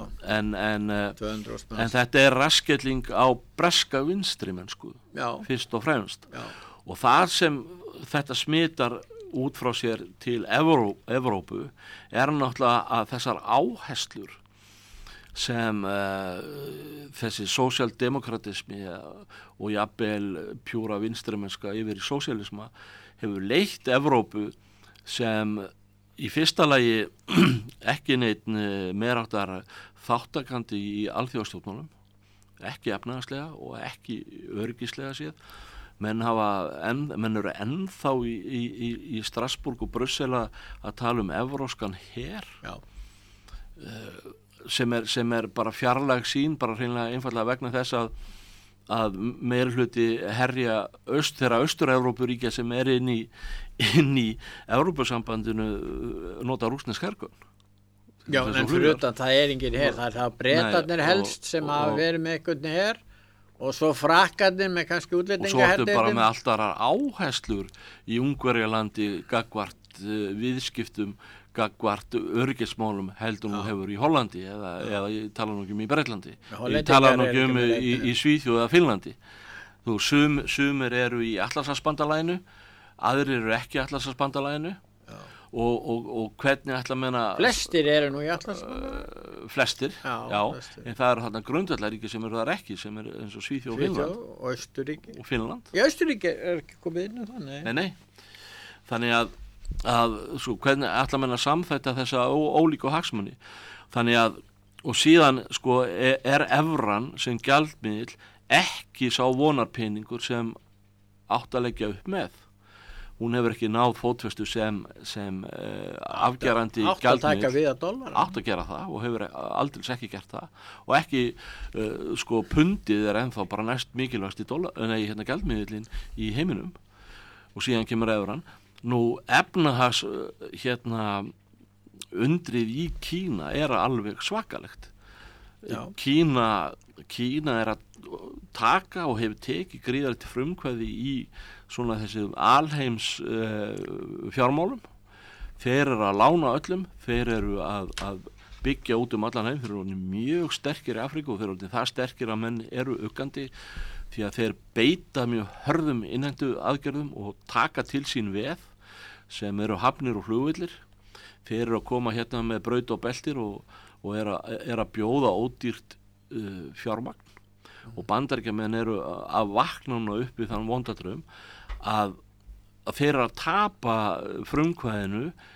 En þetta er raskelling á breska vinstrimennsku fyrst og fremst. Og það sem þetta smitar út frá sér til Evrópu er náttúrulega að þessar áherslur sem þessi sósíaldemokratismi og jafnvel pjúra vinstrimennska yfir í sósíalisma hefur leitt Evrópu sem í fyrsta lagi ekki neitt meiráttar þáttakandi í alþjóðastjórnmálum, ekki efnahagslega og ekki öryggislega séð. Menn eru ennþá í Strasbourg og Brussel að tala evrópskan her sem er bara fjarlæg sín, bara hreinlega einfallega vegna þess að meirihluti herja þeirra Austur-Evrópuríkja sem er inn í Evrópusambandinu nota rússnesk hergögn. Já, en fyrir utan það er engin her, það er það Bretarnir helst sem hafa verið með einhvern her og svo Frakkarnir með kannski útlendingaherdeildum. Og svo áttu bara með alltaf áherslur í Ungverjalandi gagnvart viðskiptum, gagnvart öryggismálum heldur nú hefur í Hollandi eða ég tala nú ekki í Bretlandi, ég tala nú ekki í Svíþjóð eða Finnlandi. Sumir eru í Atlantshafsbandalaginu, aðrir eru ekki í Atlantshafsbandalaginu og hvernig ætla að menna flestir eru nú í Atlantshafsbandalaginu. Flestir. En það eru þarna grundvallaríki sem eru þar ekki, sem eru eins og Svíþjóð og Finnland og Austurríki og Finnland. Já, Austurríki er ekki komið inn þannig. Nei. Þannig að hvernig ætla menn að samþætta þessa ólíku hagsmuni. Þannig að og síðan er evran sem gjaldmiðill ekki sá vonarpeningur sem átt að leggja upp með. Hún hefur ekki náð fótfestu sem afgerandi gjaldmiðill. Átt að taka við að dollara. Átt að gera það og hefur aldrei ekki gert það og ekki pundið er ennþá bara næst mikilvægst gjaldmiðillinn í heiminum og síðan kemur evran. Nú efnahags undrið í Kína er alveg svakalegt. Kína er að taka og hefur tekið gríðarlegt frumkvæði í svona þessi alheims fjármálum. Þeir eru að lána öllum, þeir eru að byggja út allan heim, þeir eru mjög sterkir í Afríku og þeir eru það sterkir að menn eru uggandi því að þeir beita mjög hörðum innhentu aðgerðum og taka til sín veð sem eru hafnir og flugvillir. Þeir eru að koma með braut og beltir og er að bjóða ódýrt fjármagn og Bandaríkjamenn eru að vakna upp í þann vondadraum að þeir eru að tapa frumkvæðinu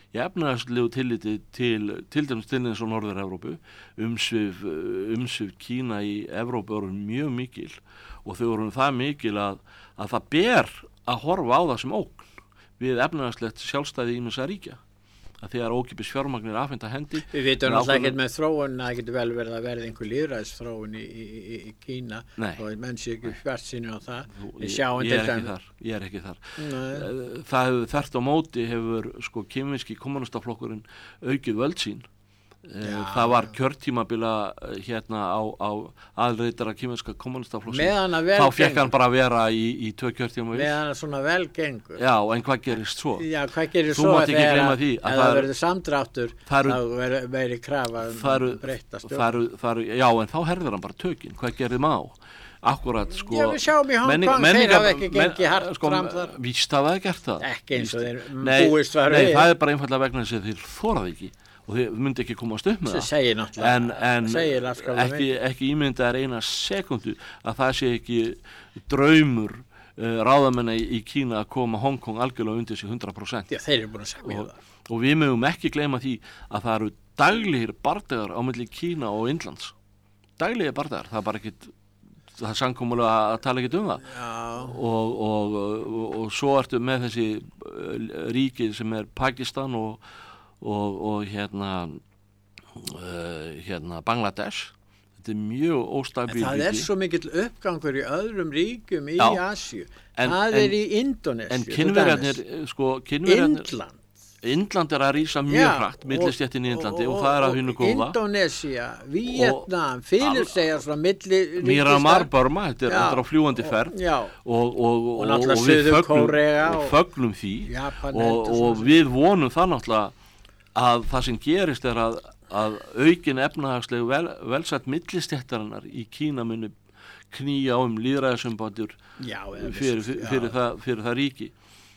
í efnahagslegu tilliti til dæmis til eins og Norður-Evrópu, umsvif Kína í Evrópu eru mjög mikil og þau eru það mikil að það ber að horfa á það sem ógn við efnahagslegt sjálfstæði ýmissa ríkja. Að þegar ókeypis fjármagnir afhent að hendi. Við vitum náttúrulega ekkert með þróun, það getur vel verið að verða einhver lýðræðisþróun í Kína og menn sé ekki svartsýni á það. Ég er ekki þar. Það hefur þvert á móti hefur sko kínverski kommunistaflokkurinn aukið völd sín. Það var kjörtímabila hérna á aðalritara kínverska kommunistaflokksins. Þá fekk hann bara að vera í 2 kjörtímabil. Meðan svona vel gengur. Já, en hvað gerist svo? Já, hvað gerist svo þegar það verður samdráttur þá verður krafa breytta stjórn. Já, en þá herðir hann bara tökin. Hvað gerði má? Akkurat, sko. Já, við sjáum í Hong Kong, þeir hafa ekki gengið hart fram þar. Víst hafa það gert það. Ekki eins og þeir búist var við. Nei, það bara einfallega vegna þess að þeir þoraði ekki. Og þið myndi ekki komast upp með það en ekki ímynda eina sekundu að það sé ekki draumur ráðamenn í Kína að koma Hong Kong algjörlega undir sig 100%. Já, þeir eru búin að segja og við mögum ekki gleyma því að það eru daglegir bardagar á milli Kína og Indlands. Daglegir bardagar, það er bara ekkit það er samkomulega að tala ekkit það og svo ertu með þessi ríki sem er Pakistan og hérna Bangladesh. Þetta er mjög óstabíl ríki. Það er svo mikill uppgangur í öðrum ríkjum í Asíu. Það er í Indónesíu. En Kínverjarnir, sko, Indland er að rísa mjög hratt, millistéttin í Indlandi og það er að hinu góða. Indónesía, Víetnam, Filippseyjar frá milli Myanmar, Burma, þetta er á fljúgandi ferð og við fögnum því og við vonum það náttúrulega að það sem gerist er að aukin efnahagsleg velsætt millistéttarinnar í Kína muni knýja á lýðræðisumbandur fyrir það ríki.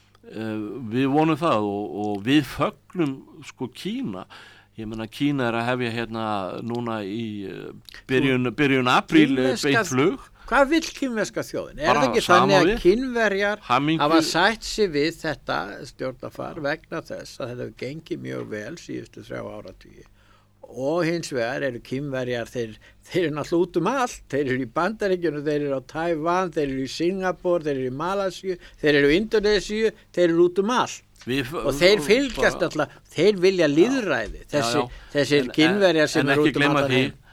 Við vonum það og við fögnum sko Kína. Ég meina Kína er að hefja hérna núna í byrjun apríl beint flug. Hvað vill kínverska þjóðin? Er það ekki þannig að Kínverjar hafa sætt sig við þetta stjórnarfar vegna þess að þetta hefur gengið mjög vel síðustu 3 áratugi og hins vegar eru Kínverjar þeir eru náttúrulega út allt, þeir eru í Bandaríkjunum, þeir eru á Tævan, þeir eru í Singapur, þeir eru í Malasíu, þeir eru í Indónesíu, þeir eru út allt og þeir fylgjast alltaf, þeir vilja lýðræði þessir Kínverjar sem eru út allt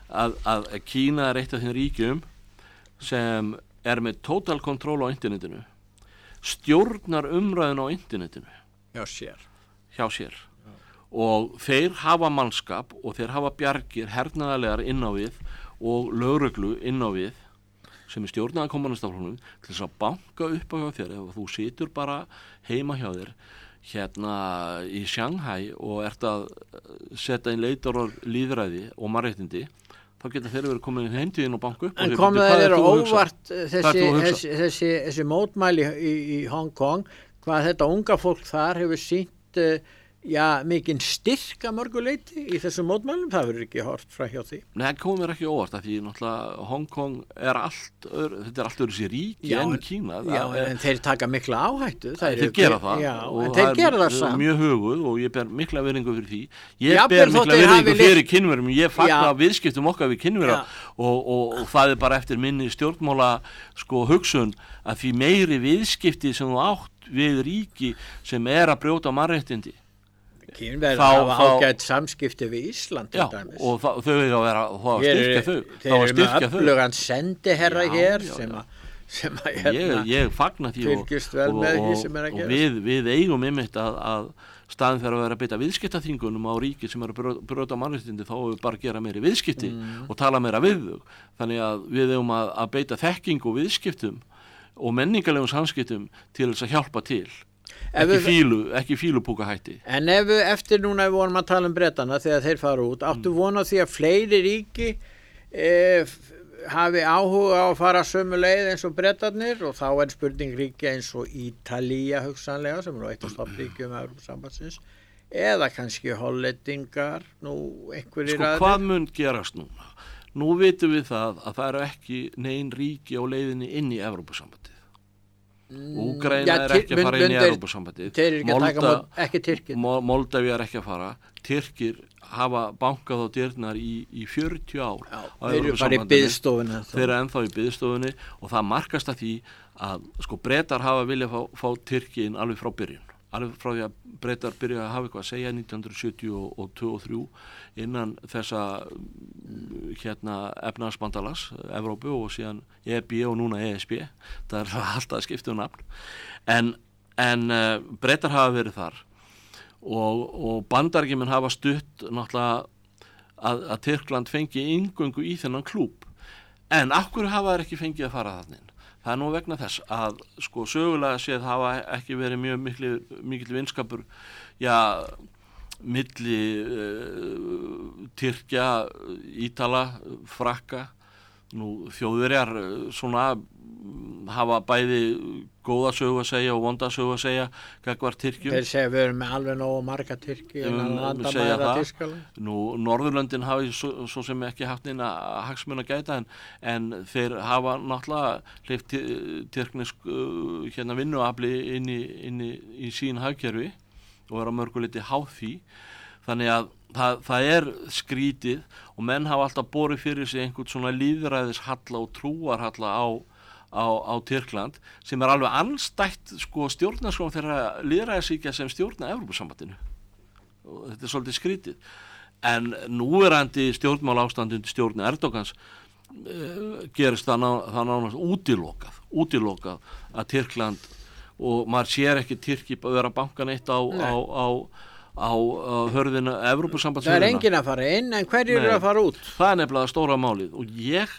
að Kína er eitt af þeim ríkjum sem er með total control á internetinu, stjórnar umræðinu á internetinu hjá sér. Og þeir hafa mannskap og þeir hafa bjargir hernaðarlegar inn á við og lögreglu inn á við sem er stjórnaða kommunistafloknum til þess að banka upp á hjá þér ef þú situr bara heima hjá þér hérna í Shanghai og ert að setja inn leitarorð lýðræði og mannréttindi þá geta þeir verið komin heimtíðin og banka upp. En komið þeir óvart þessi mótmæli í Hong Kong, hvað þetta unga fólk þar hefur sýnt mikinn styrk að mörgu leyti í þessum mótmælum, það verður ekki hort frá hjá því. Nei, það komið mér ekki óvart að því náttúrulega Hong Kong er þetta er allt öðru sér ríki en Kína. Já, en þeir taka mikla áhættu. Þeir gera það. Já, en þeir gera það saman. Mjög huguð og ég ber mikla virðingu fyrir því. Ég ber mikla virðingu fyrir Kínverjum, ég fagna viðskiptum okkar við Kínverja og það er bara eftir minni stjórnmála hugsun að því meiri viðskipti sem þú átt við ríki sem er að brjóta mannréttindi. Kínverjar hafa ágætt samskipti við Ísland til dæmis. Já, og þau eiga að vera að styrkja þau. Þeir eru með öflugan sendiherra hér sem ég fagna því fylgist vel með því sem er að gerast. Og við eigum einmitt að staðin fyrir að vera að beita viðskiptaþingunum á ríki sem eru að brjóta mannréttindi þá við bara gera meiri viðskipti og tala meira við þau. Þannig að við eigum að beita þekking og viðskiptum og menningarlegum samskiptum til þess að hjálpa til. Ekki fílupúka hætti. En eftir núna við vorum að tala um Bretana þegar þeir fara út, áttu vona því að fleiri ríki hafi áhuga á að fara sömu leið eins og Bretarnir og þá er spurning ríki eins og Ítalía hugsanlega sem eru eitt af stofnríkjum Evrópusambandsins eða kannski Hollendingar einhverjir aðrir. Hvað mun gerast núna? Nú vitum við það að það eru ekki nein ríki á leiðinni inn í Evrópusambandið. Úkraína ekki að fara inn í Evrópusambandið. Þeir eru ekki að taka ekki Tyrkir. Moldavía ekki að fara. Tyrkir hafa bankað á dyrnar í 40 ár. Já, þeir eru bara í biðstofunni. Þeir eru ennþá í biðstofunni og það markast að því að sko Bretar hafa viljað fá Tyrki inn alveg frá byrjun. Alveg frá því að Bretar byrja að hafa eitthvað að segja 1972 og 2003 innan þessa efnahagsbandalags Evrópu og síðan EB og núna ESB. Það er alltaf skiptu nafn. En Bretar hafa verið þar og Bandaríkjamenn hafa stutt náttúrulega að Tyrkland fengi inngöngu í þennan klúbb. En af hverju hafa þeir ekki fengið að fara þarna inn? Það nú vegna þess að sko sögulega séð hafa ekki verið mjög mikill vinskapur milli Tyrkja, Ítala, Frakka. Nú Þjóðverjar svona hafa bæði góða sögu að segja og vonda sögu að segja gagnvart Tyrkjum. Þeir segja við erum með alveg nógu marga Tyrki innan landamæra Tyrkland. Nú Norðurlöndin hafi svo sem ekki haft neina hagsmuna gæta en þeir hafa náttúrulega hleypt tyrknesk vinnuafli inn í sín hagkerfi og vera mörguleiti háð því. Þannig að það er skrítið og menn hafa alltaf borið fyrir sig einhvern svona lýðræðishalla og trúarhalla á Tyrkland sem er alveg anstætt sko stjórnarskrám þeirra lýðræðisríkja sem stjórna Evrópusambandinu. Og þetta er svolítið skrítið. En núverandi stjórnmálaástand undir stjórn Erdogans gerist það nánast útilokað að Tyrkland og maður sér ekki Tyrki að vera bankan eitt á hörðina Evrópusambandshörðina. Það er enginn að fara inn en hverjir eru að fara út? Það er nefnilega stóra málið og ég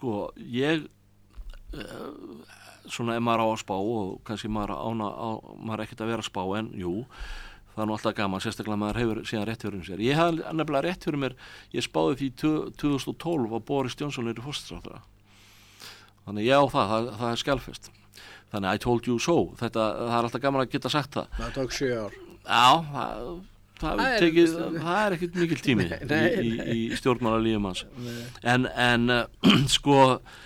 svona ef maður á að spá og kannski maður ekkert að vera að spá en jú, það er nú alltaf gaman sérstaklega maður hefur síðan rétt fyrir sér. Ég hafði nefnilega rétt fyrir mér, ég spáði því 2012 á Boris Johnson forsætisráðherra. Þannig ég á það er skjálfest. Þannig I told you so. Það er alltaf gaman að geta sagt það. Það tók 7 ár. Já, það er ekkert mikil tími í stjórnmálalífum hans. En sko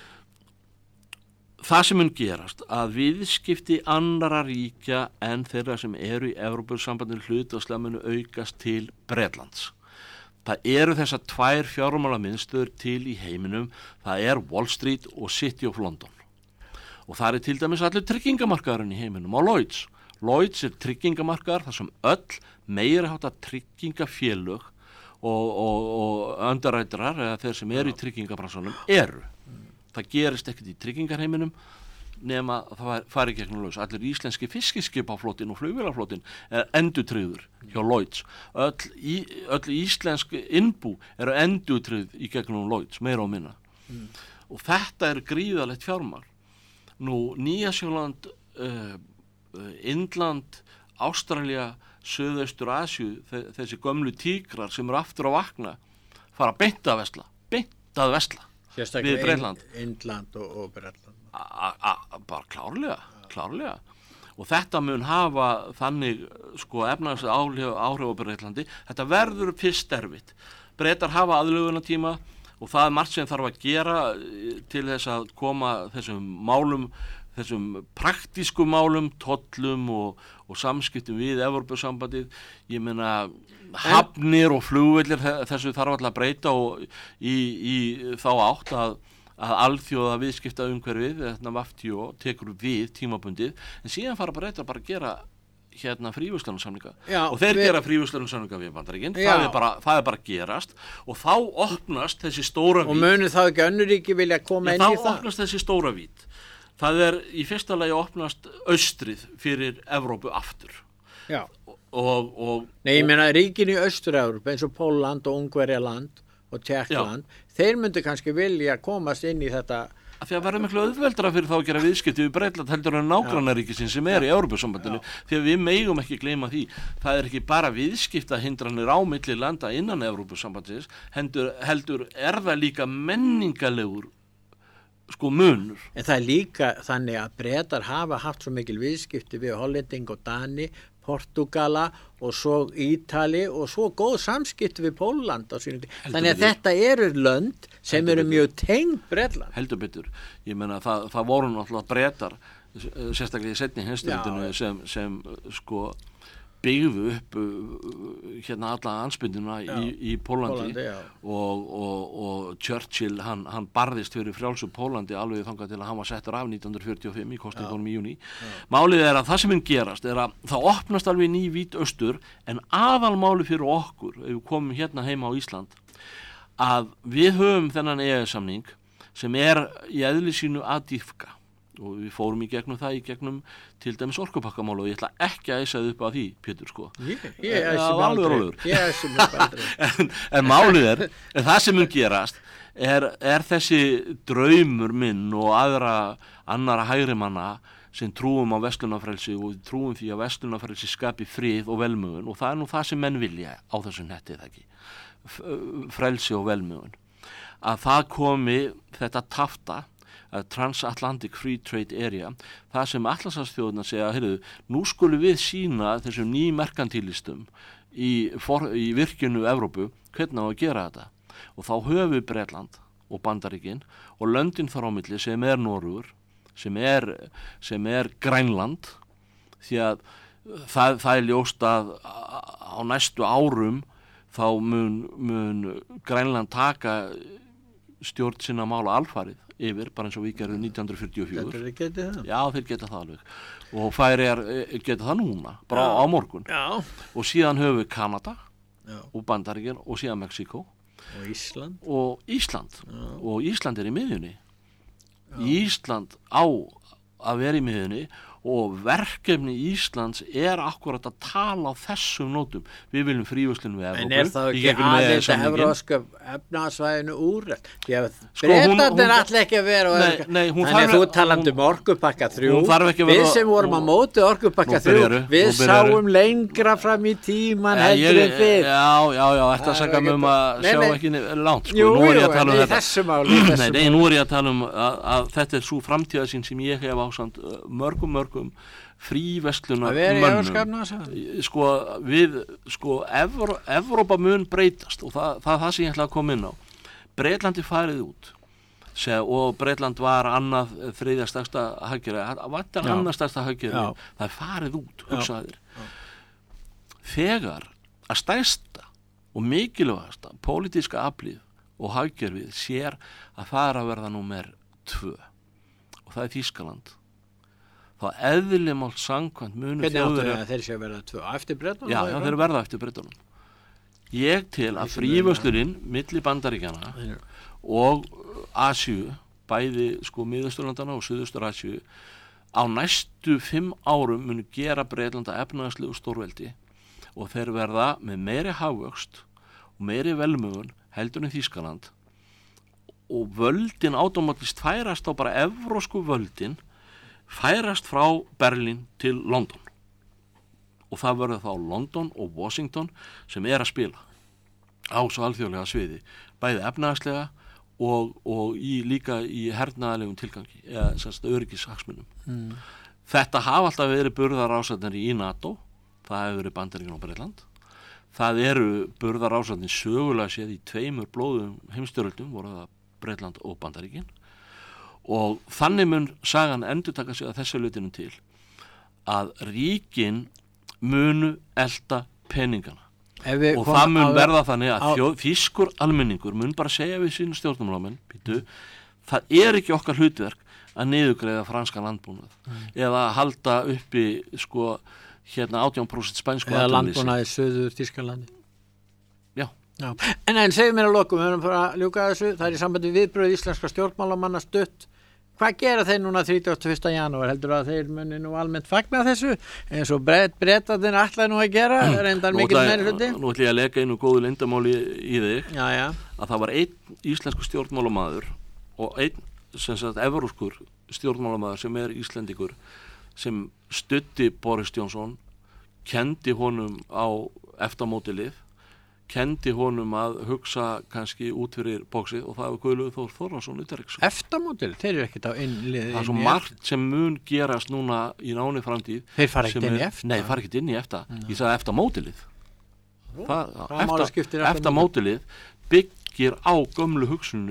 það sem mun gerast að viðskipti annarra ríkja en þeirra sem eru í Evrópusambandinu hlutfallslega munu aukast til Bretlands. Það eru þessar 2 fjármálamiðstöðvar til í heiminum. Það er Wall Street og City of London. Og það er til dæmis allir tryggingamarkaðurinn í heiminum á Lloyds. Lloyds er tryggingamarkaðar þar sem öll meira hátta tryggingafélög og underwriterar eða þeir sem eru í tryggingabransanum eru. Það gerist ekkert í tryggingarheiminum nema það fari gegnum Lloyds. Allir íslenski fiskiskipaflotinn og flugvélaflotinn er endurtryggður hjá Lloyds. Öll íslensk innbú eru endurtryggð í gegnum Lloyds, meira og minna. Og þetta er gríðalegt fjármagn. Nú Nýja-Sjáland, Indland, Ástralía, Suðaustur Asíu, þessi gömlu tígrar sem eru aftur að vakna, fara beint að vesla. Við Bretland. Indland og Bretland. Bara klárlega. Og þetta mun hafa þannig sko efnahagsleg áhrif á Bretlandi. Þetta verður fyrst erfitt. Bretar hafa aðlögunartíma og það er margt sem þarf að gera til þess að koma þessum praktísku málum, tollum og samskiptum við Evrópusambandið. Ég meina hafnir og flugvellir þessu þarf alltaf að breyta og í þá átt að alþjóða viðskipta umhverfið, þetta VAFTIO tekur við tímabundið, en síðan fara bara að gera fríverslunarsamninga og þeir gera fríverslunarsamninga við Bandaríkin, það er bara gerast og þá opnast þessi stóra vít. Og munu þá ekki önnur ríki vilja koma inn í það? Þá opnast þessi stóra vít. Það er í fyrsta lagi opnast austrið fyrir Evrópu aftur. Já. Nei, ég meina ríkin í Austur-Evrópu eins og Pólland og Ungverjaland og Tékkland, þeir myndu kannski vilja komast inn í þetta. Því að verða miklu auðveldara fyrir þá að gera viðskipti við Bretland heldur en nágrannaríkisins sem er í Evrópusambandinu, því að við megum ekki gleyma því. Það er ekki bara viðskiptahindranir á milli landa innan Evrópusambandins, heldur er það líka menningalegur munur. En það er líka þannig að Bretar hafa haft svo mikil viðskipti við Hollending og Dani, Portugala og svo Ítali og svo góð samskipti við Pólland á sínum tíma. Þannig að þetta eru lönd sem eru mjög tengd Bretland. Heldur betur. Ég meina það voru náttúrulega Bretar sérstaklega í seinni heimsstyrjöldinni sem sko byggðu upp hérna alla ansbundina í Pólandi og Churchill hann barðist fyrir frjálsu Pólandi alveg þangað til að hann var settur af 1945 í kosningunum í júní. Málið er að það sem mun gerast er að það opnast alveg ný vít austur, en aðalmáli fyrir okkur ef við komum hérna heima á Ísland að við höfum þennan EES-samning sem er í eðli sínu að dýpka, og við fórum í gegnum það í gegnum til dæmis orkupakkamál, og ég ætla ekki að æsa upp á því, Pétur, sko. Ég æsi mig aldrei. En málið er það sem mun gerast er þessi draumur minn og annara hægri manna sem trúum á verslunarfrelsi og trúum því að verslunarfrelsi skapi frið og velmegun, og það er nú það sem menn vilja á þessu netti, það ekki, frelsi og velmegun, að það komi þetta TAFTA, Transatlantic Free Trade Area, það sem Atlantshafsþjóðirnar segja, heyrðu, nú skulum við sýna þessum nýmerkantilistum í virkjunu Evrópu hvernig á að gera þetta, og þá höfum við Bretland og Bandaríkin og löndin þar á milli sem er Noregur, sem er Grænland, því að það er ljóst að á næstu árum þá mun Grænland taka stjórn sinna mála alfarið yfir, bara eins og við gerum 1944. Þeir geta það? Já, þeir geta það alveg. Og Færeyjar geta það núna, bara á morgun. Já. Og síðan höfum við Kanada og Bandaríkin og síðan Mexíkó. Og Ísland. Og Ísland. Og Ísland er í miðjunni. Ísland á að vera í miðjunni, og verkefni Íslands er akkurat að tala á þessum nótum. Við viljum fríverslun við Evrópu. En er það ekki aðeins að evrópska efnahagsvæðinu úrrætt? Því að Bretarnir ætla ekki að vera þannig að þú talandi um orkupakka 3, við sem vorum á móti orkupakka 3, við sáum lengra fram í tíman heldur en fyrr. Já, þetta sagði mig að sjá ekki langt, sko. Nú er ég að tala um þetta. Nei, nú er ég að tala um að þetta er svo framtíðarsýn sem ég hef ásamt mörgum fríverslunar mönnum. Evrópa mun breytast, og það sem ég ætla að koma inn á. Bretland er farið út, og Bretland var þriðja stærsta hagkerfi, annað stærsta hagkerfi, það er farið út, hugsaðir. Þegar að stærsta og mikilvægasta pólitíska aflið og hagkerfið sér að það er að verða númer 2, og það er Þýskaland, þá eðlimált samkvæmt munu þjóðir. Hvernig áttu þeir séu að verða 2 eftir Bretunum? Já, þeir verða eftir Bretunum. Ég til að fríverslurinn milli Bandaríkjanna og Asíu, bæði Miðausturlandana og Suðaustur-Asíu, á næstu 5 árum munu gera Bretlanda efnahagslegu stórveldi, og þeir verða með meiri hagvöxt og meiri velmegun heldur en Þýskaland, og völdin automatist færast á bara evrósku völdin færast frá Berlín til London, og það verður þá London og Washington sem er að spila á svo alþjóðlega sviði, bæði efnahagslega og líka í hernaðarlegum tilgangi, eða öryggishagsmunum. Þetta hafa alltaf verið burðarásatnir í NATO, það hefur verið Bandaríkin og Bretland. Það eru burðarásatnir sögulega séð í 2 blóðum heimsstyrjöldum, voru það Bretland og Bandaríkin. Og þannig mun sagan endurtaka sig að þessu hlutinu til að ríkin munu elta peningana, og það mun verða þannig að þýskur almenningur mun bara segja við sínu stjórnmálamenn, það er ekki okkar hlutverk að niðurgreiða franska landbúnað eða halda uppi 18% spænsku eða landbúnað í Suður Þýskalandi. Já. En segðu mér að lokum, við höfum bara að ljúka þessu, það er í sambandi viðbrögð íslenska stjórnmálamanna stutt. Hvað gera þeir núna 31. janúar? Heldur að þeir muni nú almennt fagna þessu eins og Bretarnir ætlaði nú að gera, reyndar mikill meiri hluti? Nú ætla ég að leka einu góðu leyndamáli í þig, já. Að það var einn íslensku stjórnmálamaður og einn evróskur stjórnmálamaður sem er Íslendingur sem studdi Boris Johnson, kendi honum á eftamótilið, kendi honum að hugsa kannski út fyrir bóksið, og það var Guðlaugur Þór Þórðarson utanríkisráðherra. Eftamótil, þeir eru ekkert á innliðið. Það er svo margt sem mun gerast núna í náni framtíð. Þeir fara ekkert inn í EFTA? Nei, fara ekkert inn í EFTA. Ég sagði eftamótilið. Eftamótilið byggir á gömlu hugsuninu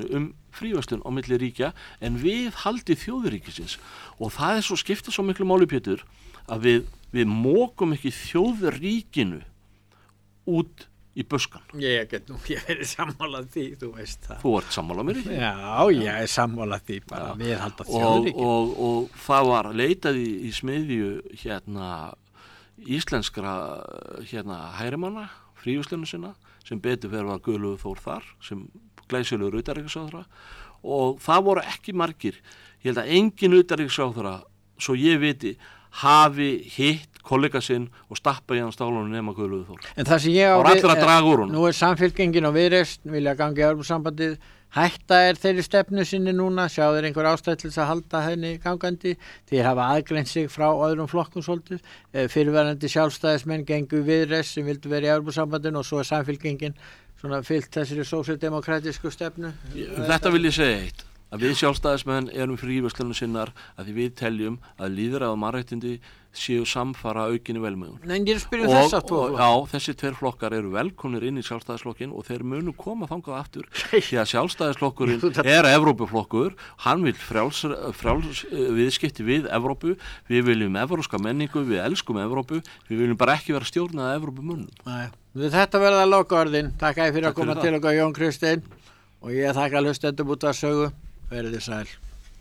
fríverslun á milli ríkja en við haldi þjóðuríkisins og það svo skipta svo miklu máli Pétur að við mókum ekki þjóðuríkinu út í buskan. Ég verið sammálað því, þú veist það. Þú ert sammálað mér í því? Já, ég er sammálað því bara við halda þjóðuríkinu. Og það var leitað í smiðju íslenskra hægrimanna, fríverslunum sinna, sem betur fyrir var Guðlaugur Þór þar, sem glæsilegur utanríkisráðherra og það voru ekki margir. Ég held að engin utanríkisráðherra, svo ég viti, hafi hitt kollega sinn og stappa í hann stálunum nema Guðlaugur Þór. En það sem ég á við, nú Samfylkingin og Viðreisn vilja ganga í Evrópusambandið, hætta þeirri stefnu sinni núna, sjá þeir einhver ástæð til að halda henni gangandi, þeir hafa aðgreint sig frá öðrum flokkum svolítið, fyrirverandi sjálfstæðismenn gengu Viðreisn sem vildu vera í Evrópusambandinu og svo Samfylkingin svona fylgt þessari sósíaldemókratísku stefnu. Þetta vil ég segja eitt, að við sjálfstæðismenn erum fríverslunum sinnar að við teljum að lýðræði og mannréttindi séu samfara aukinni velmegun. Nei, ég spyrja þess að Já, þessi tveir flokkar eru velkomnir inn í sjálfstæðisflokkin og þeir munu koma þangað aftur því að sjálfstæðisflokkurinn Evrópuflokkur, hann vil frjáls viðskipti við Evrópu, við viljum evrópska menningu, við elskum Evrópu, við viljum bara ekki vera stjórnað af Evrópumönnum. Nei, þetta verða lokaorðin. Takk fyrir að koma til okkar Jón Kristinn og ég þakka hlustendum út af sögu. Verið þið sæl.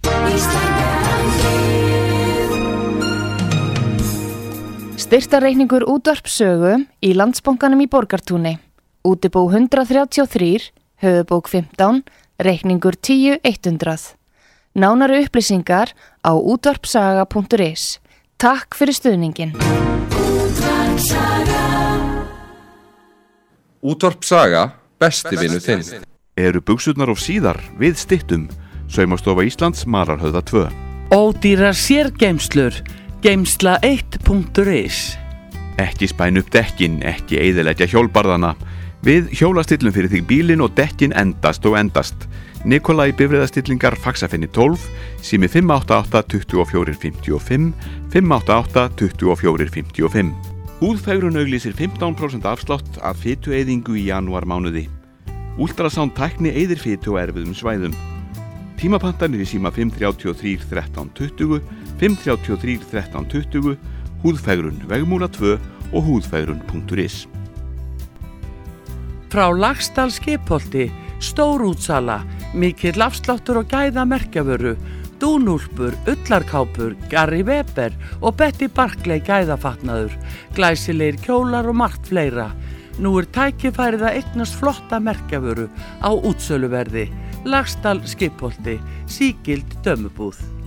Styrktarreikningur útvarpssögu í Landsbankanum í Borgartúni. Útibú 133, höfubók 15, reikningur 10.100. Nánari upplýsingar á útvarpsaga.is. Takk fyrir stuðningin. Útvarpsaga, besti vinur þinn. Eru buxurnar of síðar við styttum? Saumastofa Íslands, Mararhöfða 2. Ódýrar sérgeymslur, geymsla1.is. Ekki spæn upp dekkin, ekki eyðileggja hjólbarðana. Við hjólastillum fyrir þig bílinn og dekkin endast og endast. Nikolai bifreiðastillingar faxafinni 12, sími 588 24 55, 588 24 55. Húðfegrun auglýsir 15% afslátt af fitueyðingu í janúarmánuði. Ultrasound tækni eyðir fitu á erfiðum svæðum. Tímapantanir í síma 533 13 20, 533 13 20, Húðfegrun Vegmúla 2 og húðfegrun.is. Frá Laxdal Skipholti, stórútsala, mikill afsláttur og gæða merkjavöru, dúnúlpur, ullarkápur, Gary Weber og Betty Barclay gæðafatnaður, glæsilegir kjólar og margt fleira. Nú tækifærið að eignast flotta merkjavöru á útsöluverði. Laxdal Skipholti, sígild dömubúð.